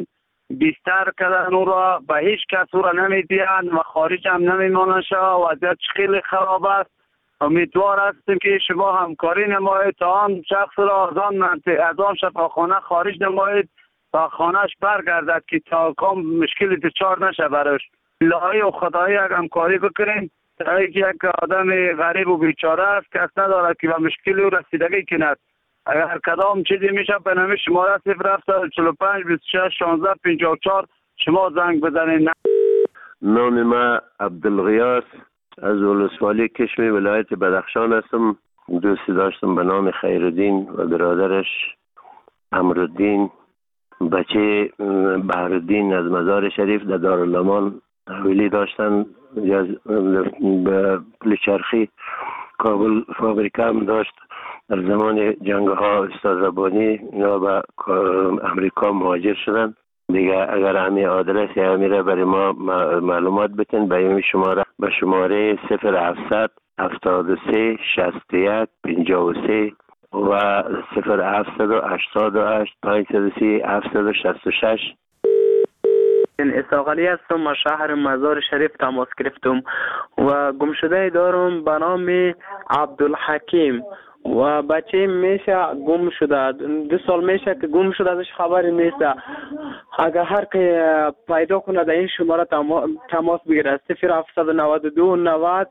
بیشتر کردن او را به هیچ کس او را نمیدیند و خارج هم نمیمانند. وضعیت خیلی خراب است. امیدوار هستیم که شما همکاری نمایید تا آن شخص را از آن شفاخانه خارج نمایید تا خانهش برگردد که تا کام مشکلی دچار نشه براش. الهی و خدایی اگر همکاری بکنیم تا یک آدم غریب و بیچاره است کس ندارد که به مشکلی او رسیدگی کند. اگر کدام چیزی میشه به نام شماره 0745 26 16 54 شما زنگ بزنید. نام ما عبدالغیاث از ولسوالی کشمی ولایت بدخشان هستم. دوستی داشتم به نام خیرالدین و برادرش امرالدین، بچه بهرالدین از مزار شریف در دارالامان تحویلی داشتن. به پلچرخی کابل فابریکه هم داشت. در زمان جنگ ها استاد ربانی یا به امریکا مهاجر شدن. دیگه اگر همین آدرس یا همیره برای ما معلومات بتین به این شماره، به شماره 0700 73 61 53 و 0788 530 766. استقالی هستم از شهر مزار شریف تماس گرفتم و گمشده دارم به نام عبدالحکیم و بچه میشه گم شده. 2 سال میشه که گم شده، ازش خبری نیست. اگر هر که پیدا کنه در این شماره تماس بگیره 0792 90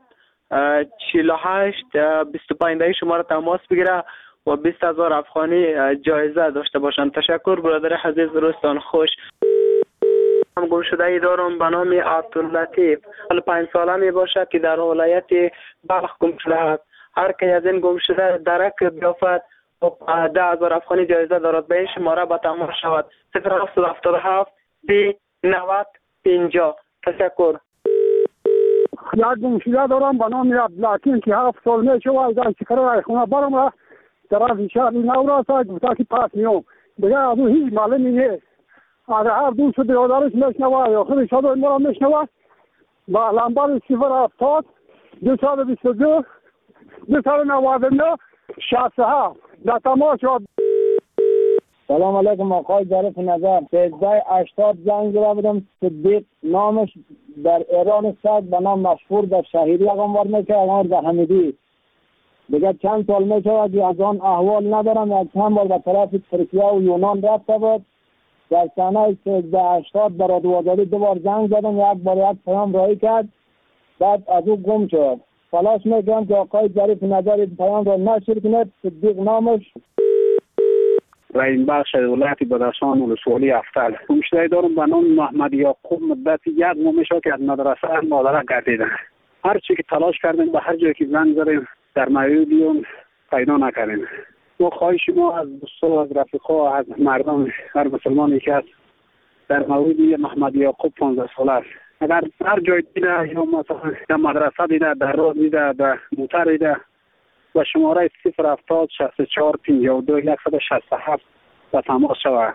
48 25 این شماره تماس بگیره و 20,000 افغانی جایزه داشته باشند. تشکر برادر عزیز، روزتان خوش. گم شده ای دارم به نام عبداللطیف. 5 ساله می باشد که در ولایت بلخ گم شده است. هر که از این گم شده درک بیافت و 10,000 افغانی جایزه دارد. به این شماره به تماس شود 0777 30 90 50. تشکر. یک گم شده دارم به نام عبدالحکیم که 7 سال میشه و از شکر خونه برم طرف شهر نوراس گفته که پس میام. دیگه از اون هیچ معلومی نیست. اگر هر دوست برادرش میشنوه یا خودش ما را میشنوه با لمبر 070 222 299 67 در تماس شد. سلام علیکم آقای ظریف نظر. 1380 زنگ زده بودم. صدیق نامش در ایران است، به نام مشهور در شهیری اقامت میکنه، اقامت در حمیدی. دیگه چند سال میشه که از آن احوال ندارم. یک چند بار به طرف ترکیه و یونان رفته بود. در سنه 1380 در رادیو آزادی 2 بار زنگ زدم، یک بار یک پیام رایی کرد، بعد از او گم شد. تلاش میکنم که آقای ظریف نظر پیام را نشر کنید. صدیق نامش. رئیس بخش ولایت بدخشان ولسوالی افتل. گمشده دارم به نام محمد یعقوب. مدت 1 ماه میشه که از مدرسه مادره گردیدن. هر چی که تلاش کردیم به هر جایی که زنگ زدیم در مویدیون پیدا نکردیم. ما خواهش ما از دوستان، از رفیقا، از مردم، هر مسلمانی که هست در مویدی محمد یعقوب 15 ساله است. اگر هر جای دیده یا مثلا در مدرسه دیده، در راه دیده، در موتر دیده و شماره 070 64 52 167 به تماس شود.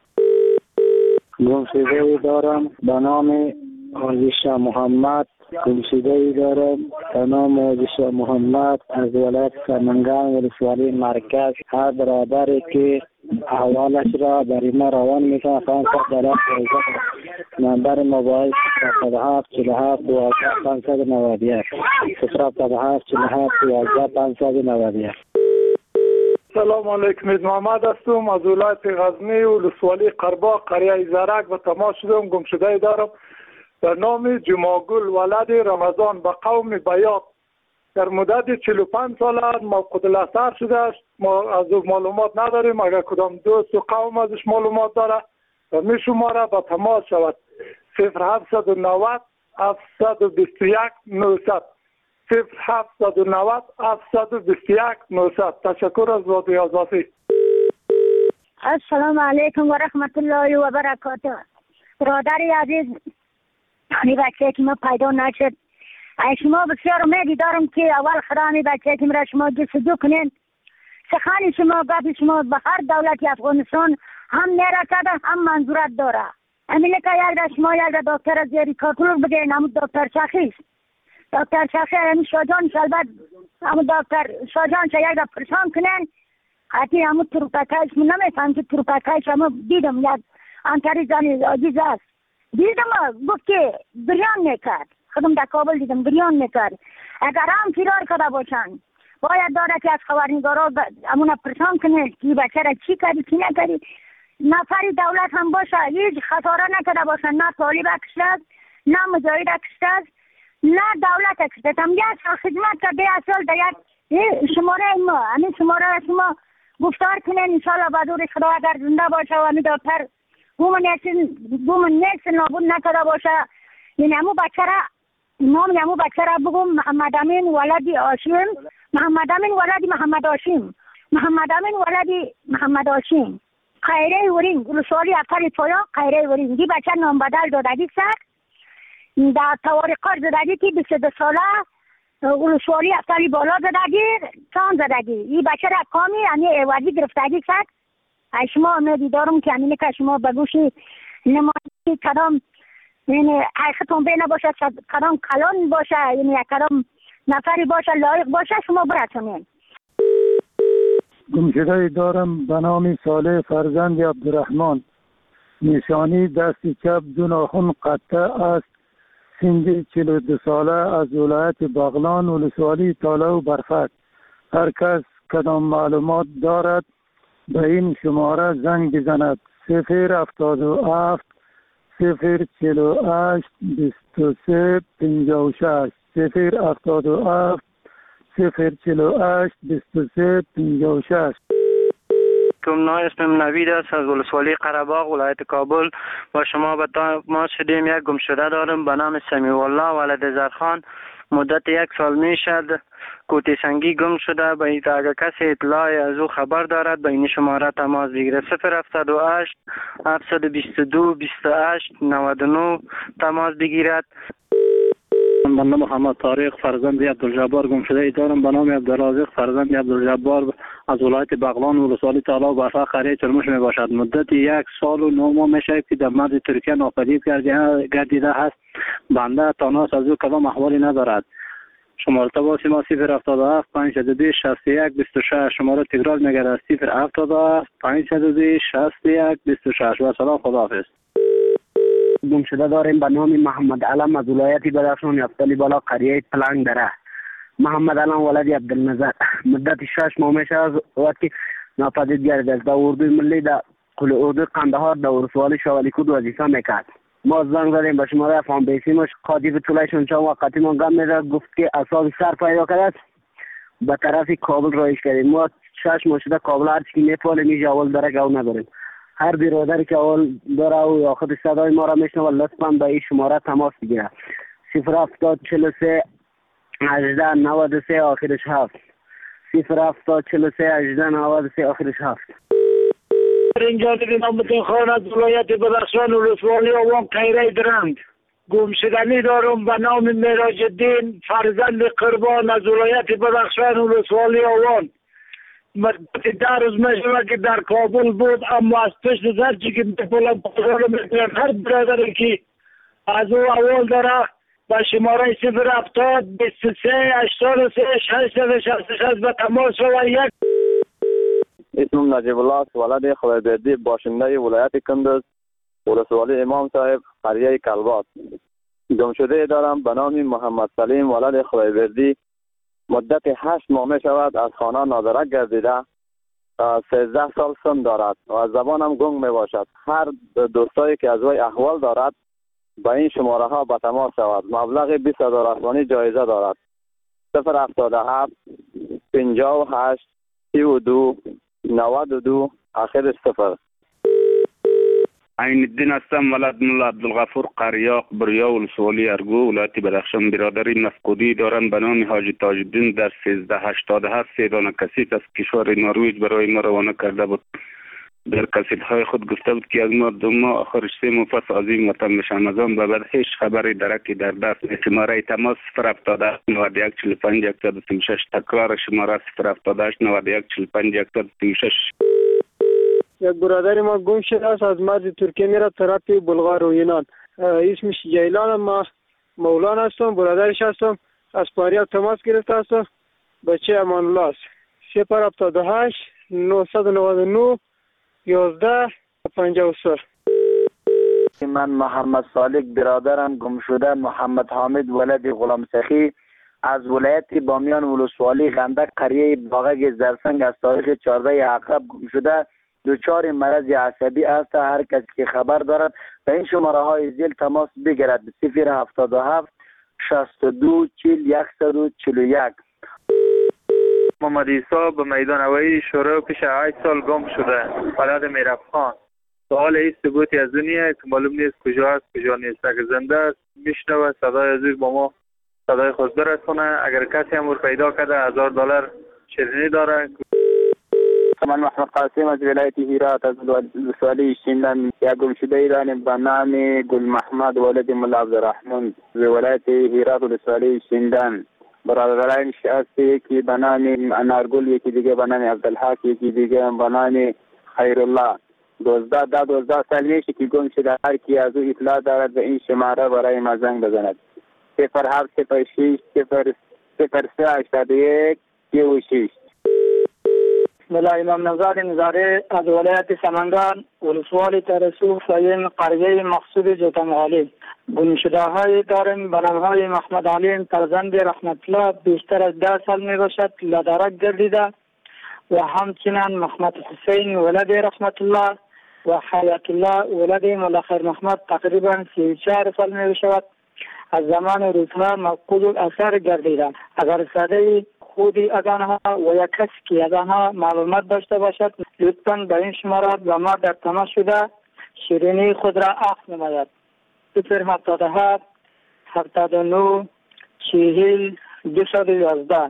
گمشده دارم به نام آزیش محمد. گمشده دارم به نام آزیش محمد از ولایت سمنگان ولسوالی مرکز. هر برادری که احوالش را برای ما روان میکنه خواهند در نمبر موبایل 07 47 12 591 07 47 12 591. سلام علیکم. محمد هستم از ولایت غزنی ولسوالی قرباق قریه زرک و تماس شدم. گمشده دارم به نام جماگل ولد رمضان به قوم بیات. در مدت 45 سال موقوت الاثر شده است. ما از او معلومات نداریم. اگر کدام دوست و قوم ازش معلومات داره و می شماره به تماس شود 0790 721 900 0790 721 900. تشکر از رادیو آزادی. السلام علیکم و رحمت الله و برکاته. برادری عزیز، این بچه که ما پیدا نشد، شما بسیار امیدی دارم که اول خرامی بچه که مرا شما جستجو کنین. سخن شما، گپ شما به هر دولت افغانستان هم نرسده هم منظورت داره. همینه که یک شما یک دکتر از زیری کارکلور بگین، همون دکتر شخیص دکتر شخیص همین شاجان شلبت همون دکتر شاجان شا یک پرسان کنین. حتی همون تروپکایش من نمیفهم که تروپکایش همون دیدم یک انتری زنی عاجز است. دیدم گفت که بریان میکرد، خودم در کابل دیدم بریان میکرد. اگر هم فرار کرده باشن باید داره که از خبرنگارا امون پرسان کنه که بچه را چی کردی چی نکردی. نفری دولت هم باشه هیچ خطاره نکرده باشن، نه طالب کشته نه مجاهد کشته نه دولت کشته. هم یک سال خدمت کرده، یک سال در یک شماره ما همین شماره را شما گفتار کنین انشاءالله بدور خدا اگر زنده باشه و همین دکتر بومن نیست نابود نکرده باشه. یعنی همون بچه را نام همون بچه را بگم محمد امین ولدی هاشم، محمد امین ولدی محمد هاشم، محمد امین ولدی محمد هاشم، خیره ورین ولسوالی افتر پایا خیره ورین. دی بچه نام بدل دادگی سر در توارقار زدگی که 22 ساله ولسوالی افتری بالا زدگی چان زدگی. این بچه را کامی یعنی ایوازی گرفتگی سر. شما امیدی دارم که همینه که شما بگوشی نمایی کدام یعنی حقیقتون بینه باشه، کدام کلان باشه، یعنی کدام نفری باشه لایق باشه شما براتونین. گمشده دارم به نام صالح فرزند عبدالرحمن، نشانی دست چپ دو ناخن قطع است، سن 42 ساله، از ولایت بغلان ولسوالی تاله و برفک. هر کس کدام معلومات دارد به این شماره زنگ بزند: 077 048 23 56 077 048 23 56. کم اسمم نوید است از ولسوالی قره‌باغ ولایت کابل. با شما به تماس شدیم. یک گمشده دارم به نام سمیع الله ولد زرخان. مدت 1 سال می شد کوتی سنگی گم شده. به اگر کسی اطلاع از او خبر دارد به این شماره تماس بگیره: 078 722 28 99 تماس بگیرد. من محمد طارق فرزند عبدالجبار گمشده دارم به نام عبدالرازق فرزند عبدالجبار از ولایت بغلان ولسوالی تالا و برفق قریه چرموش می باشد. مدت 1 سال و 9 ماه می شود که در مرز ترکیه ناپدید گردیده است. بنده تاناس از او کدام احوالی ندارد. شماره تماس ما 077 502 61 26. شماره تکرار میگردد: 077 502 61 26. و سلام، خداحافظ. گمشده داریم به نام محمد علم از ولایت بدخشان یفتلی بالا قریه پلنگ دره. محمد علم ولد عبدالنظر. مدت 6 ماه میشه از وقت که ناپدید گردیده است. در اردوی ملی در اردوی قندهار در ولسوالی شوالیکود وظیفه میکرد. ما زنگ زدیم به شماره افغان بیسیمش خادیف طولایشون چند وقتی ما گم میده گفت که اصاب سر پیدا کرده است به طرف کابل رایش کردیم. ما 6 ماه شده کابل هرچی که میپالیم اینجا اول داره گو نداریم. هر برادری که اول داره و یا خود صدای ما را میشنه و لطفا به این شماره تماس بگیره: 070 43 18 93 آخرش 7 070 43 18 93 آخرش 7. اینجا دیدیم امتین خان از ولایت بدخشان ولسوالی آوان خیره درند. گمشدنی دارم به نام معراج الدین فرزند قربان از ولایت بدخشان ولسوالی آوان. مدت 10 روز میشه که در کابل بود، اما از پشت زرچی که میپولم پاسال میکنم. هر برادری که از او اول داره به شماره 070 23 83 666 به تماس و یک. اسمم نجیب الله است، ولد خدایبردی، باشنده ولایت کندز ولسوالی امام صاحب قریه کلبات. گمشده دارم به نام محمد سلیم ولد خدایبردی. مدت 8 ماه می شود از خانه نادرک گردیده. 13 سال سن دارد و از زبانم گنگ می باشد. هر دوستایی که از وی احوال دارد به این شماره ها به تماس شود. مبلغ 20,000 افغانی جایزه دارد: 077 58 32 92 آخرش 0. عین الدین هستم، ولد ملا عبدالغفور قریاق بریا ولسوالی ارگو ولایت بدخشان. برادری مفقودی دارند به نام حاجی تاج الدین در 1387 3 دانه کسیت از کشور نروژ برای ما روانه کرده بود. در کسیت‌های خود گفته بود که از ما 2 ماه آخرش 3 ماه پس عظیم وطن میشم. از آن به بعد هیچ خبری درکی در دست. شماره تماس 078 91 45 136. تکرار شماره 078 91 45 136. یک برادر ما گم شده است، از مرز ترکیه میره طرف بلغار و یونان. اسمش جیلان، ما مولانا هستم، برادرش هستم. از پاریاب تماس گرفته هستم. بچه امان الله است. 078 999 11 53. من محمد صالح برادرم گم شده محمد حامد ولد غلام سخی از ولایت بامیان ولسوالی غندک قریه باغک زرسنگ از تاریخ 14 عقرب گم شده. دچار مرض عصبی است. هر کسی که خبر دارد به این شماره های زیل تماس بگیرد: 077 62 40 141. محمد عیسی به میدان هوایی شروع پیش 8 سال گم شده. بلد میرفخان. سوال این ثبوتی از دنیا که معلوم نیست کجا است کجا نیست. اگر زنده است میشنوه صدای عزیز با ما صدای خود برسونه. اگر کسی هم پیدا کرده $1000 شیرینی داره. من محمد قاسم از ولایت هرات از ولسوالی شیندن. یک گم شده ایرانی به نام گل محمد ولد ملا عبدالرحمن از ولایت هرات ولسوالی شیندن. برادرانش هست، یکی به نام انارگل، یکی دیگه به نام عبدالحق، یکی دیگه به نام خیرالله. 12 سال میشه که گم شده. هر کی از او اطلاع دارد به این شماره برای ما زنگ بزند: 0706 0381 36. ملا امام نژاد نظاره از ولایت سمنگان ولسوالی ترسو فایم قریه مقصود جوتنغالی. گم شده های داریم به نام های محمد علیم فرزند رحمت الله بیشتر از 10 سال می باشد لدرک گردیده و همچنین محمد حسین ولد رحمت الله و حیات الله ولد ملا خیر محمد تقریبا 34 سال می باشد. از زمان روزها مفقود الاثر گردیده. اگر صدای خودی از آنها و یک کسی که از آنها معلومات داشته باشد لطفاً به این شماره با ما در تماس شده شیرینی خود را عفو نماید: 077 79 40 211.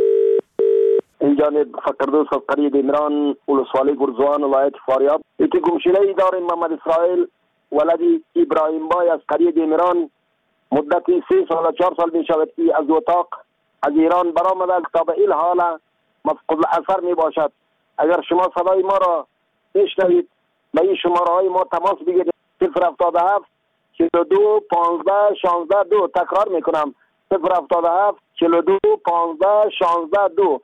این جانب فقردوس از قریه دیمران ولسوالی گرزوان ولایت فاریاب. یکی گمشده ای داریم محمد اسرائیل ولد ابراهیم بای از قریه دیمران. مدتی 3 سال 4 سال می شود که از اتاق از ایران برآمده تا به این حال مفقود الاثر می باشد. اگر شما صدای ما را میشنوید به این شماره های ما تماس بگیرید: 077 42 15 16 2. تکرار میکنم: 077 42 15 16 2.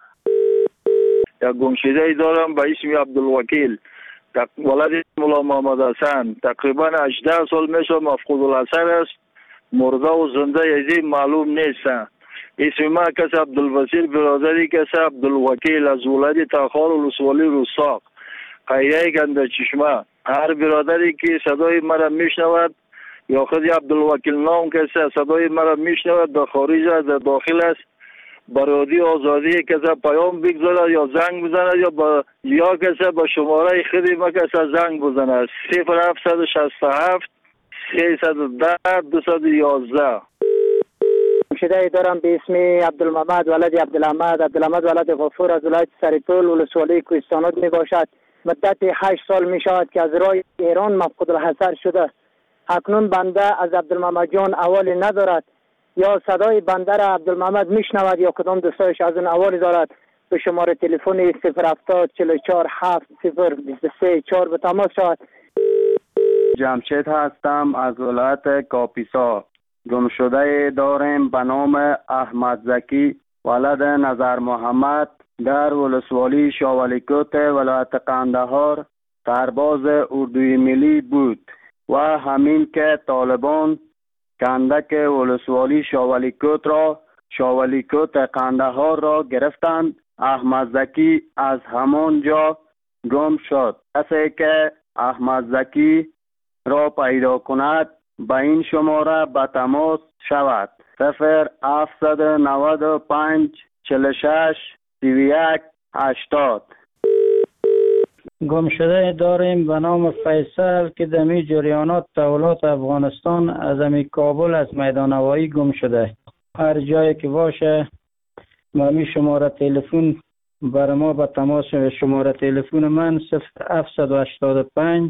یک گمشده ای دارم به اسم عبدالوکیل ولد مولا محمد حسن. تقریبا 18 سال میشه مفقود الاثر است. مرده و زنده یزی معلوم نیست. اسم ما کس عبدالبصیر برادری کس عبدالوکیل از ولایت تاخار ولسوالی رستاق قریه گنده چشمه. هر برادری که صدای مرا میشنود یا خود عبدالوکیل نام کسی صدای مرا میشنود در خارج است در داخل است برادی آزادی کسی پیام بگذارد یا زنگ بزند یا کسی به شماره خودی ما کسی زنگ بزند: 0767 310 211. گمشده دارم به اسم عبدالمحمد ولد عبدالحمد ولد غفور از ولایت سریپول ولسوالی کوهستانات می باشد. مدت 8 سال می شود که از راه ایران مفقود الحضر شده. اکنون بنده از عبدالمحمد جان اوالی ندارد. یا صدای بنده را عبدالمحمد می شنود یا کدام دوستایش از اون اوالی دارد. به شماره تلفن 070 44 7 023 4 به تماس شود. جمشید هستم از ولایت کاپیسا. گم شده داریم به نام احمد زکی ولد نظر محمد در ولسوالی شاولیکوت ولایت قندهار. سرباز اردوی ملی بود و همین که طالبان کندک ولسوالی شاولیکوت قندهار را گرفتند. احمد زکی از همان جا گم شد. کسی که احمد زکی را پیدا کند به این شماره به تماس شود: 0795 46 31 80. گم شده داریم به نام فیصل که دمی جریانات تولات افغانستان از امی کابل از میدان هوایی گم شده. هر جایی که باشه ممی شماره تلفن بر ما به تماس. شماره تلفن من 0785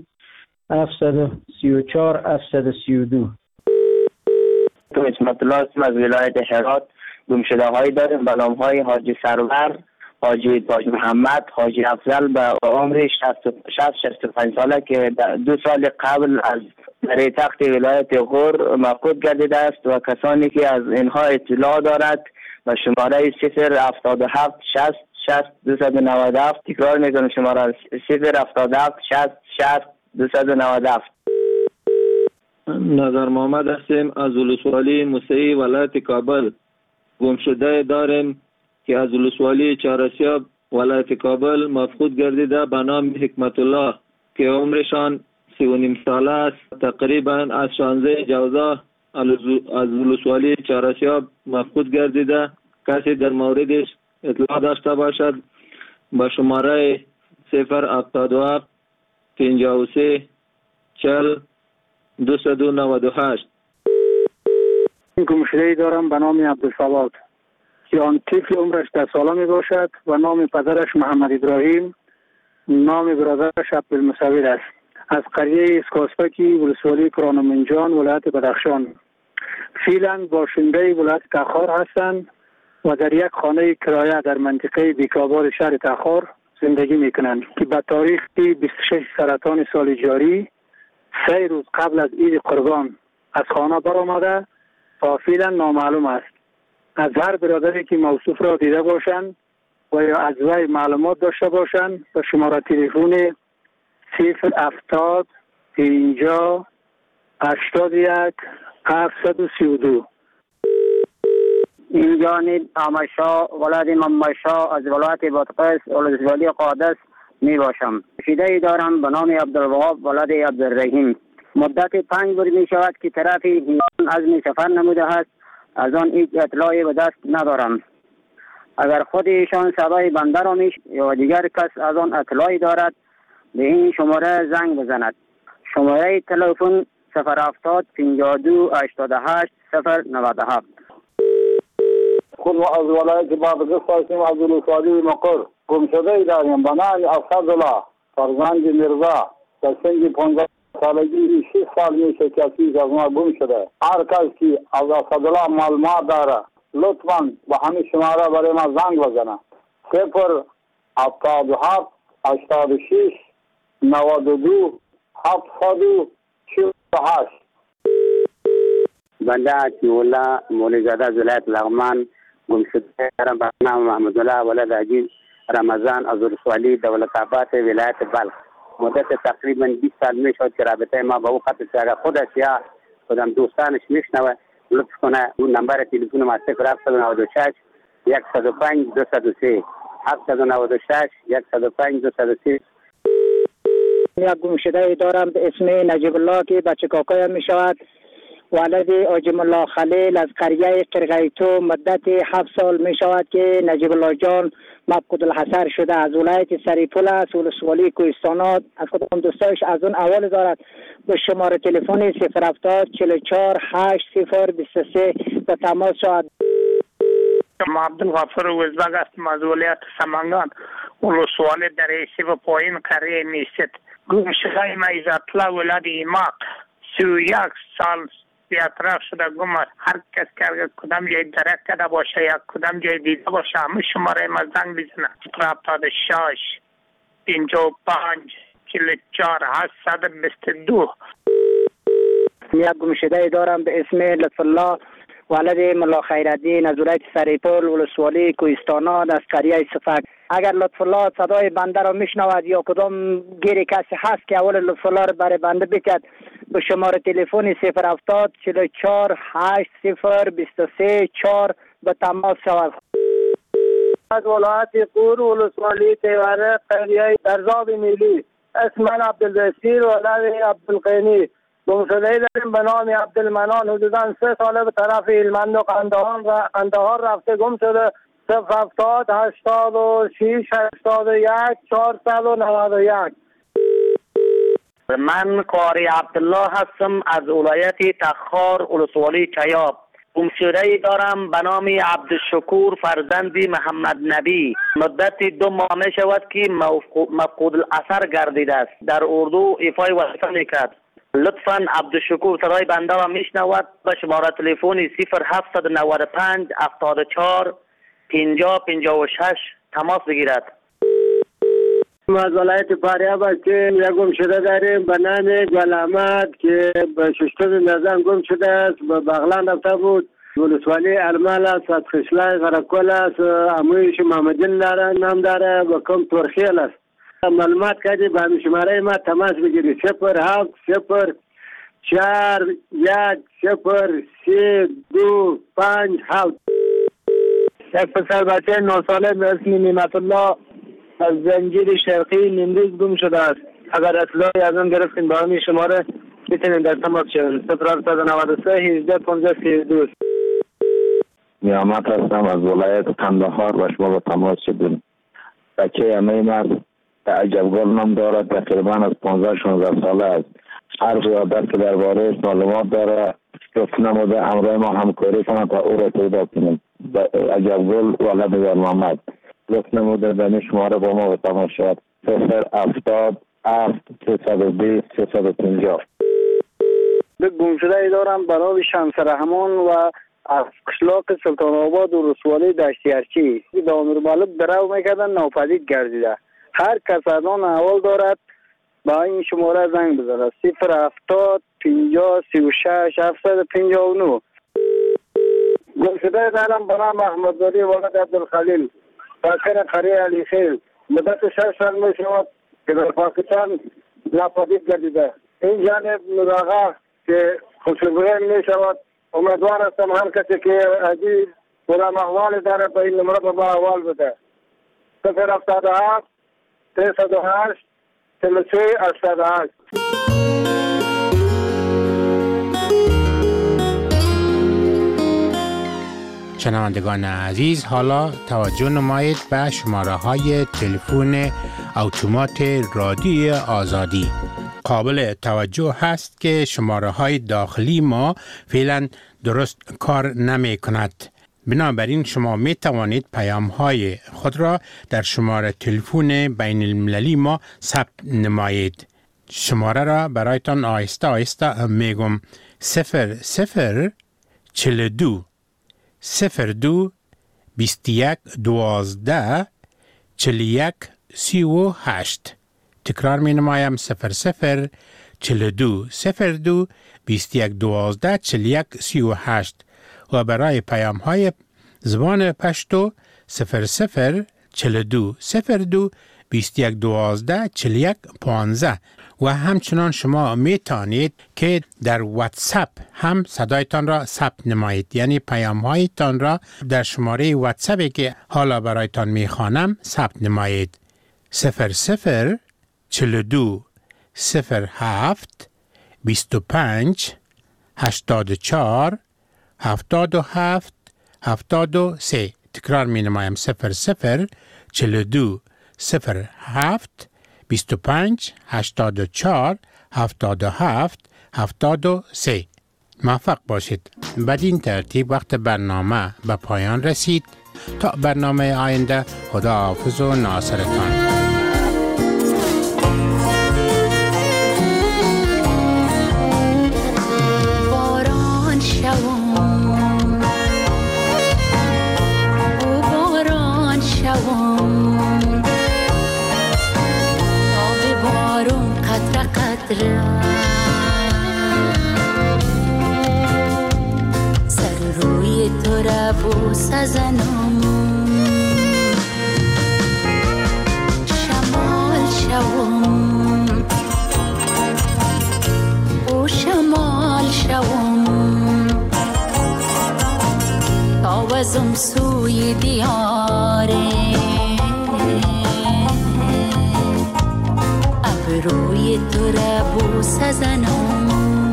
734 732. تو اسمت الله از ولایت هرات. گمشده هایی داریم به نام های حاجی سرور، حاجی تاج محمد، حاجی افضل به عمر 65 ساله که 2 سال قبل از در تخت ولایت غور مفقود گردیده است و کسانی که از اینها اطلاع دارد به شماره 077 60 60 297. تکرار میکنم: شماره 077 60 60 297. نظر محمد هستیم از ولسوالی موسعی ولایت کابل. گمشده داریم که از ولسوالی چهارسیاب ولایت کابل مفقود گردیده به نام حکمت الله که عمرشان 3.5 ساله است. تقریبا از 16 جوزا از ولسوالی چهارسیاب مفقود گردیده. کسی در موردش اطلاع داشته باشد با شماره 077 53 40 298. گمشده‌ای دارم به نام عبدالصواد که آن طفل عمرش 10 ساله می باشد و نام پدرش محمد ابراهیم، نام برادرش عبدالمصور است. از قریه اسکاسپکی ولسوالی کرانمنجان ولایت بدخشان. فعلا باشنده ولایت تخار هستند و در یک خانه کرایه در منطقه بیکاباد شهر تخار زندگی میکنند که به تاریخ 26 سرطان سال جاری 3 روز قبل از عید قربان از خانه برآمده و فعلا نامعلوم است. از هر برادری که موصوف را دیده باشند و یا از وی معلومات داشته باشند به شماره تلفن 070 50 81 732. این جانب آمشا ولد ممشا از ولایت بادغیس ولسوالی قادس می باشم. شیده دارم به نام عبدالوهاب ولد عبدالرحیم. مدت 5 روز می شود که طرف هیران عزم سفر نموده است. از آن هیچ اطلاعی به دست ندارم. اگر خود ایشان صدای بنده را یا دیگر کس از آن اطلاعی دارد به این شماره زنگ بزند. شماره تلفن 070 52 88 097. خود ما از ولایت بادغیس هستیم از ولسوالی مقر. گمشده داریم به نام اسدالله فرزند میرزا در سن 15 سالگی 6 سال میشه که از ما گم شده. هر کس که از اسدالله معلومات داره لطفاً به همین شماره برای ما زنگ بزنه. 077 86 92 748. بنده عطی‌الله مولیزاده از ولایت لغمان گمشده دارم به نام محمدالله ولد عجیب رمضان از ولسوالی دولت‌آباد ولایت بلخ. مدت تقریبا 20 سال میشد که رابطه ما با او قطع شد. اگر خودش یا خودم دوستانش میشنوه لطف کنه اون نمبر تلفن ما 0796 105 203 796 105 203. یک گمشده دارم به اسم نجیب الله که بچه کاکایم می شود. ولد آجم الله خلیل از قریه قرغیتو. مدت 7 سال می شود که نجیب الله جان مفقود الحصر شده. از ولایت سریپول است ولسوالی کوهستانات. از خودم دوستایش از اون اول دارد به شماره تلفن 070 44 80 23 به تماس شد. ما عبدالغفور وزبگ هستم از ولایت سمنگان ولسوالی دریسی و پایین قریه میست. گمشده ما عزت‌الله ولد ایماق 31 سال بی‌اطراف شده گم است. هر کس که کدام جای درک کرده باشه یا کدام جای دیده باشه همه شماره ما زنگ بزنه. 76 55 44 822. یک گمشده دارم به اسم لطف الله ولد ملا خیرالدین از ولایت سریپول ولسوالی کوهستانات از قریه صفک. اگر لطف الله صدای بنده را میشنود یا کدام گیری کسی هست که اول لطف الله را برای بنده بکرد به شماره تلفن 070 44 80 23 4 به تماس شود. از ولایت قور ولسوالی تیوره قریه درزاب میلی. اسم عبدالبصیر ولد عبدالقینی. گمشده داریم به نام عبدالمنان. حدوداً 3 ساله به طرف هلمند و قندهار رفته گم شده. 070 86 81 491. من قاری عبدالله هستم از ولایت تخار ولسوالی چیاب. گمشده دارم به نام عبدالشکور فرزند محمد نبی. مدت 2 ماه می شود که مفقود الاثر گردیده است. در اردو ایفای وظیفه میکرد. لطفاً عبدالشکور صدای بنده را میشنود به شماره تلفن 0795 74 50 56 تماس بگیرد. از ولایت فاریاب هستیم. یک گمشده داریم به نام گل احمد که به ششتم نزن گم شده است. به بغلان رفته بود. ولسوالی ارمل است. از خشلای غرقل است. امویش محمدین نام داره و کم ترخیل است. معلومات کردی به همین شماره ما تماس بگیری 07 0 4 1 0 3 2 5 7. یک پسر بچه 9 ساله به اسم نعمت الله از زنجیر شرقی نیمروز گم شده است. اگر اطلاعی از آن گرفتین با همین شماره میتونین در تماس شوین. 0793 18 15 32. نیامت هستم از ولایت قندهار و شما با تماس شدیم. بچه امیم است، عجبگل نام دارد، تقریبا از 15-16 ساله است. هر قیادت که درباره معلومات داره گفت نموده امروز ما همکاری کنند تا او را پیدا کنیم. عجبگل ولد در محمد گفت نموده به شماره با ما به تماس شد. 077 320 350. به گم شده ای دارم برای شمس رحمان و از قشلاق سلطان آباد و رسوالی دشتی ارچی به امیر مالک درو میکردن ناپدید گردیده. هر کس از آن احوال دارد با این شماره زنگ بزنه. 070 50 36 759. گم شده دارم برای محمدزاده ولد عبدالخلیل ساکن قریه علی خیل مدت 6 سال می شود که در پاکستان ناپدید گردیده. این جانب نراغا که خوشبویه می شود. امیدوار هستم هر کسی که عزیز کدام احوال داره به این نمره با احوال بده. 077 308 33 88. شنوندگان عزیز، حالا توجه نمایید به شماره های تلفن اتومات رادیوی آزادی. قابل توجه هست که شماره های داخلی ما فعلا درست کار نمی کند. بنابراین شما می توانید پیام های خود را در شماره تلفن بین المللی ما ثبت نمایید. شماره را برایتان آهسته آهسته میگم. 0042 02 21 12 41 38. تکرار می نمایم. 0042 02 21 12 41 38. و برای پیام های زبان پشتو 0042 02 21 12 41 15. و همچنان شما می توانید که در واتساپ هم صدایتان را ثبت نمایید، یعنی پیام هایتان را در شماره واتساپی که حالا برایتان می خوانم ثبت نمایید. 0042 07 25 84 77 73. تکرار می نمایم. 0042 07 25 84 77 73. موفق باشید. بدین ترتیب وقت برنامه به پایان رسید. تا برنامه آینده، خدا حافظ و ناصرتان. سر روی تو را بوس زنم، شمال شوم و شمال شوم تا وزم سوی دیاره. روی تو را بوس زنم.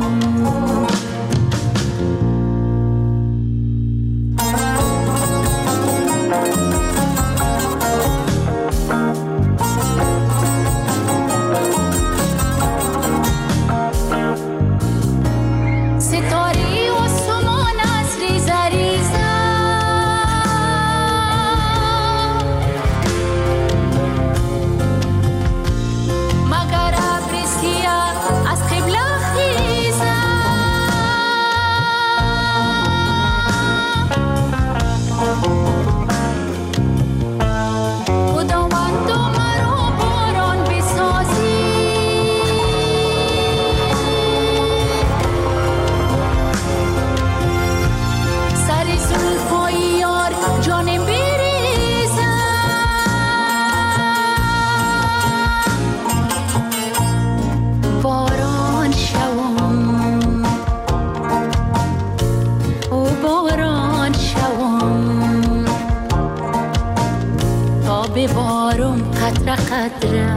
ستاره و سمان از ریزه ریزه مگر ابر سیاه از قبله خیز بارم قطره قطره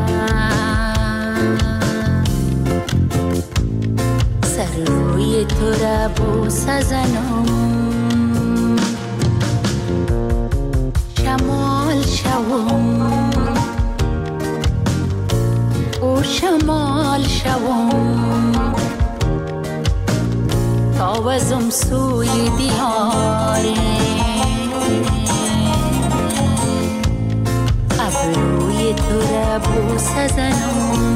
سر روی تو را بوسه زنم شمال شوم او شمال شوم تاوزم سوی دیاره ابروی تو را بوسه زنم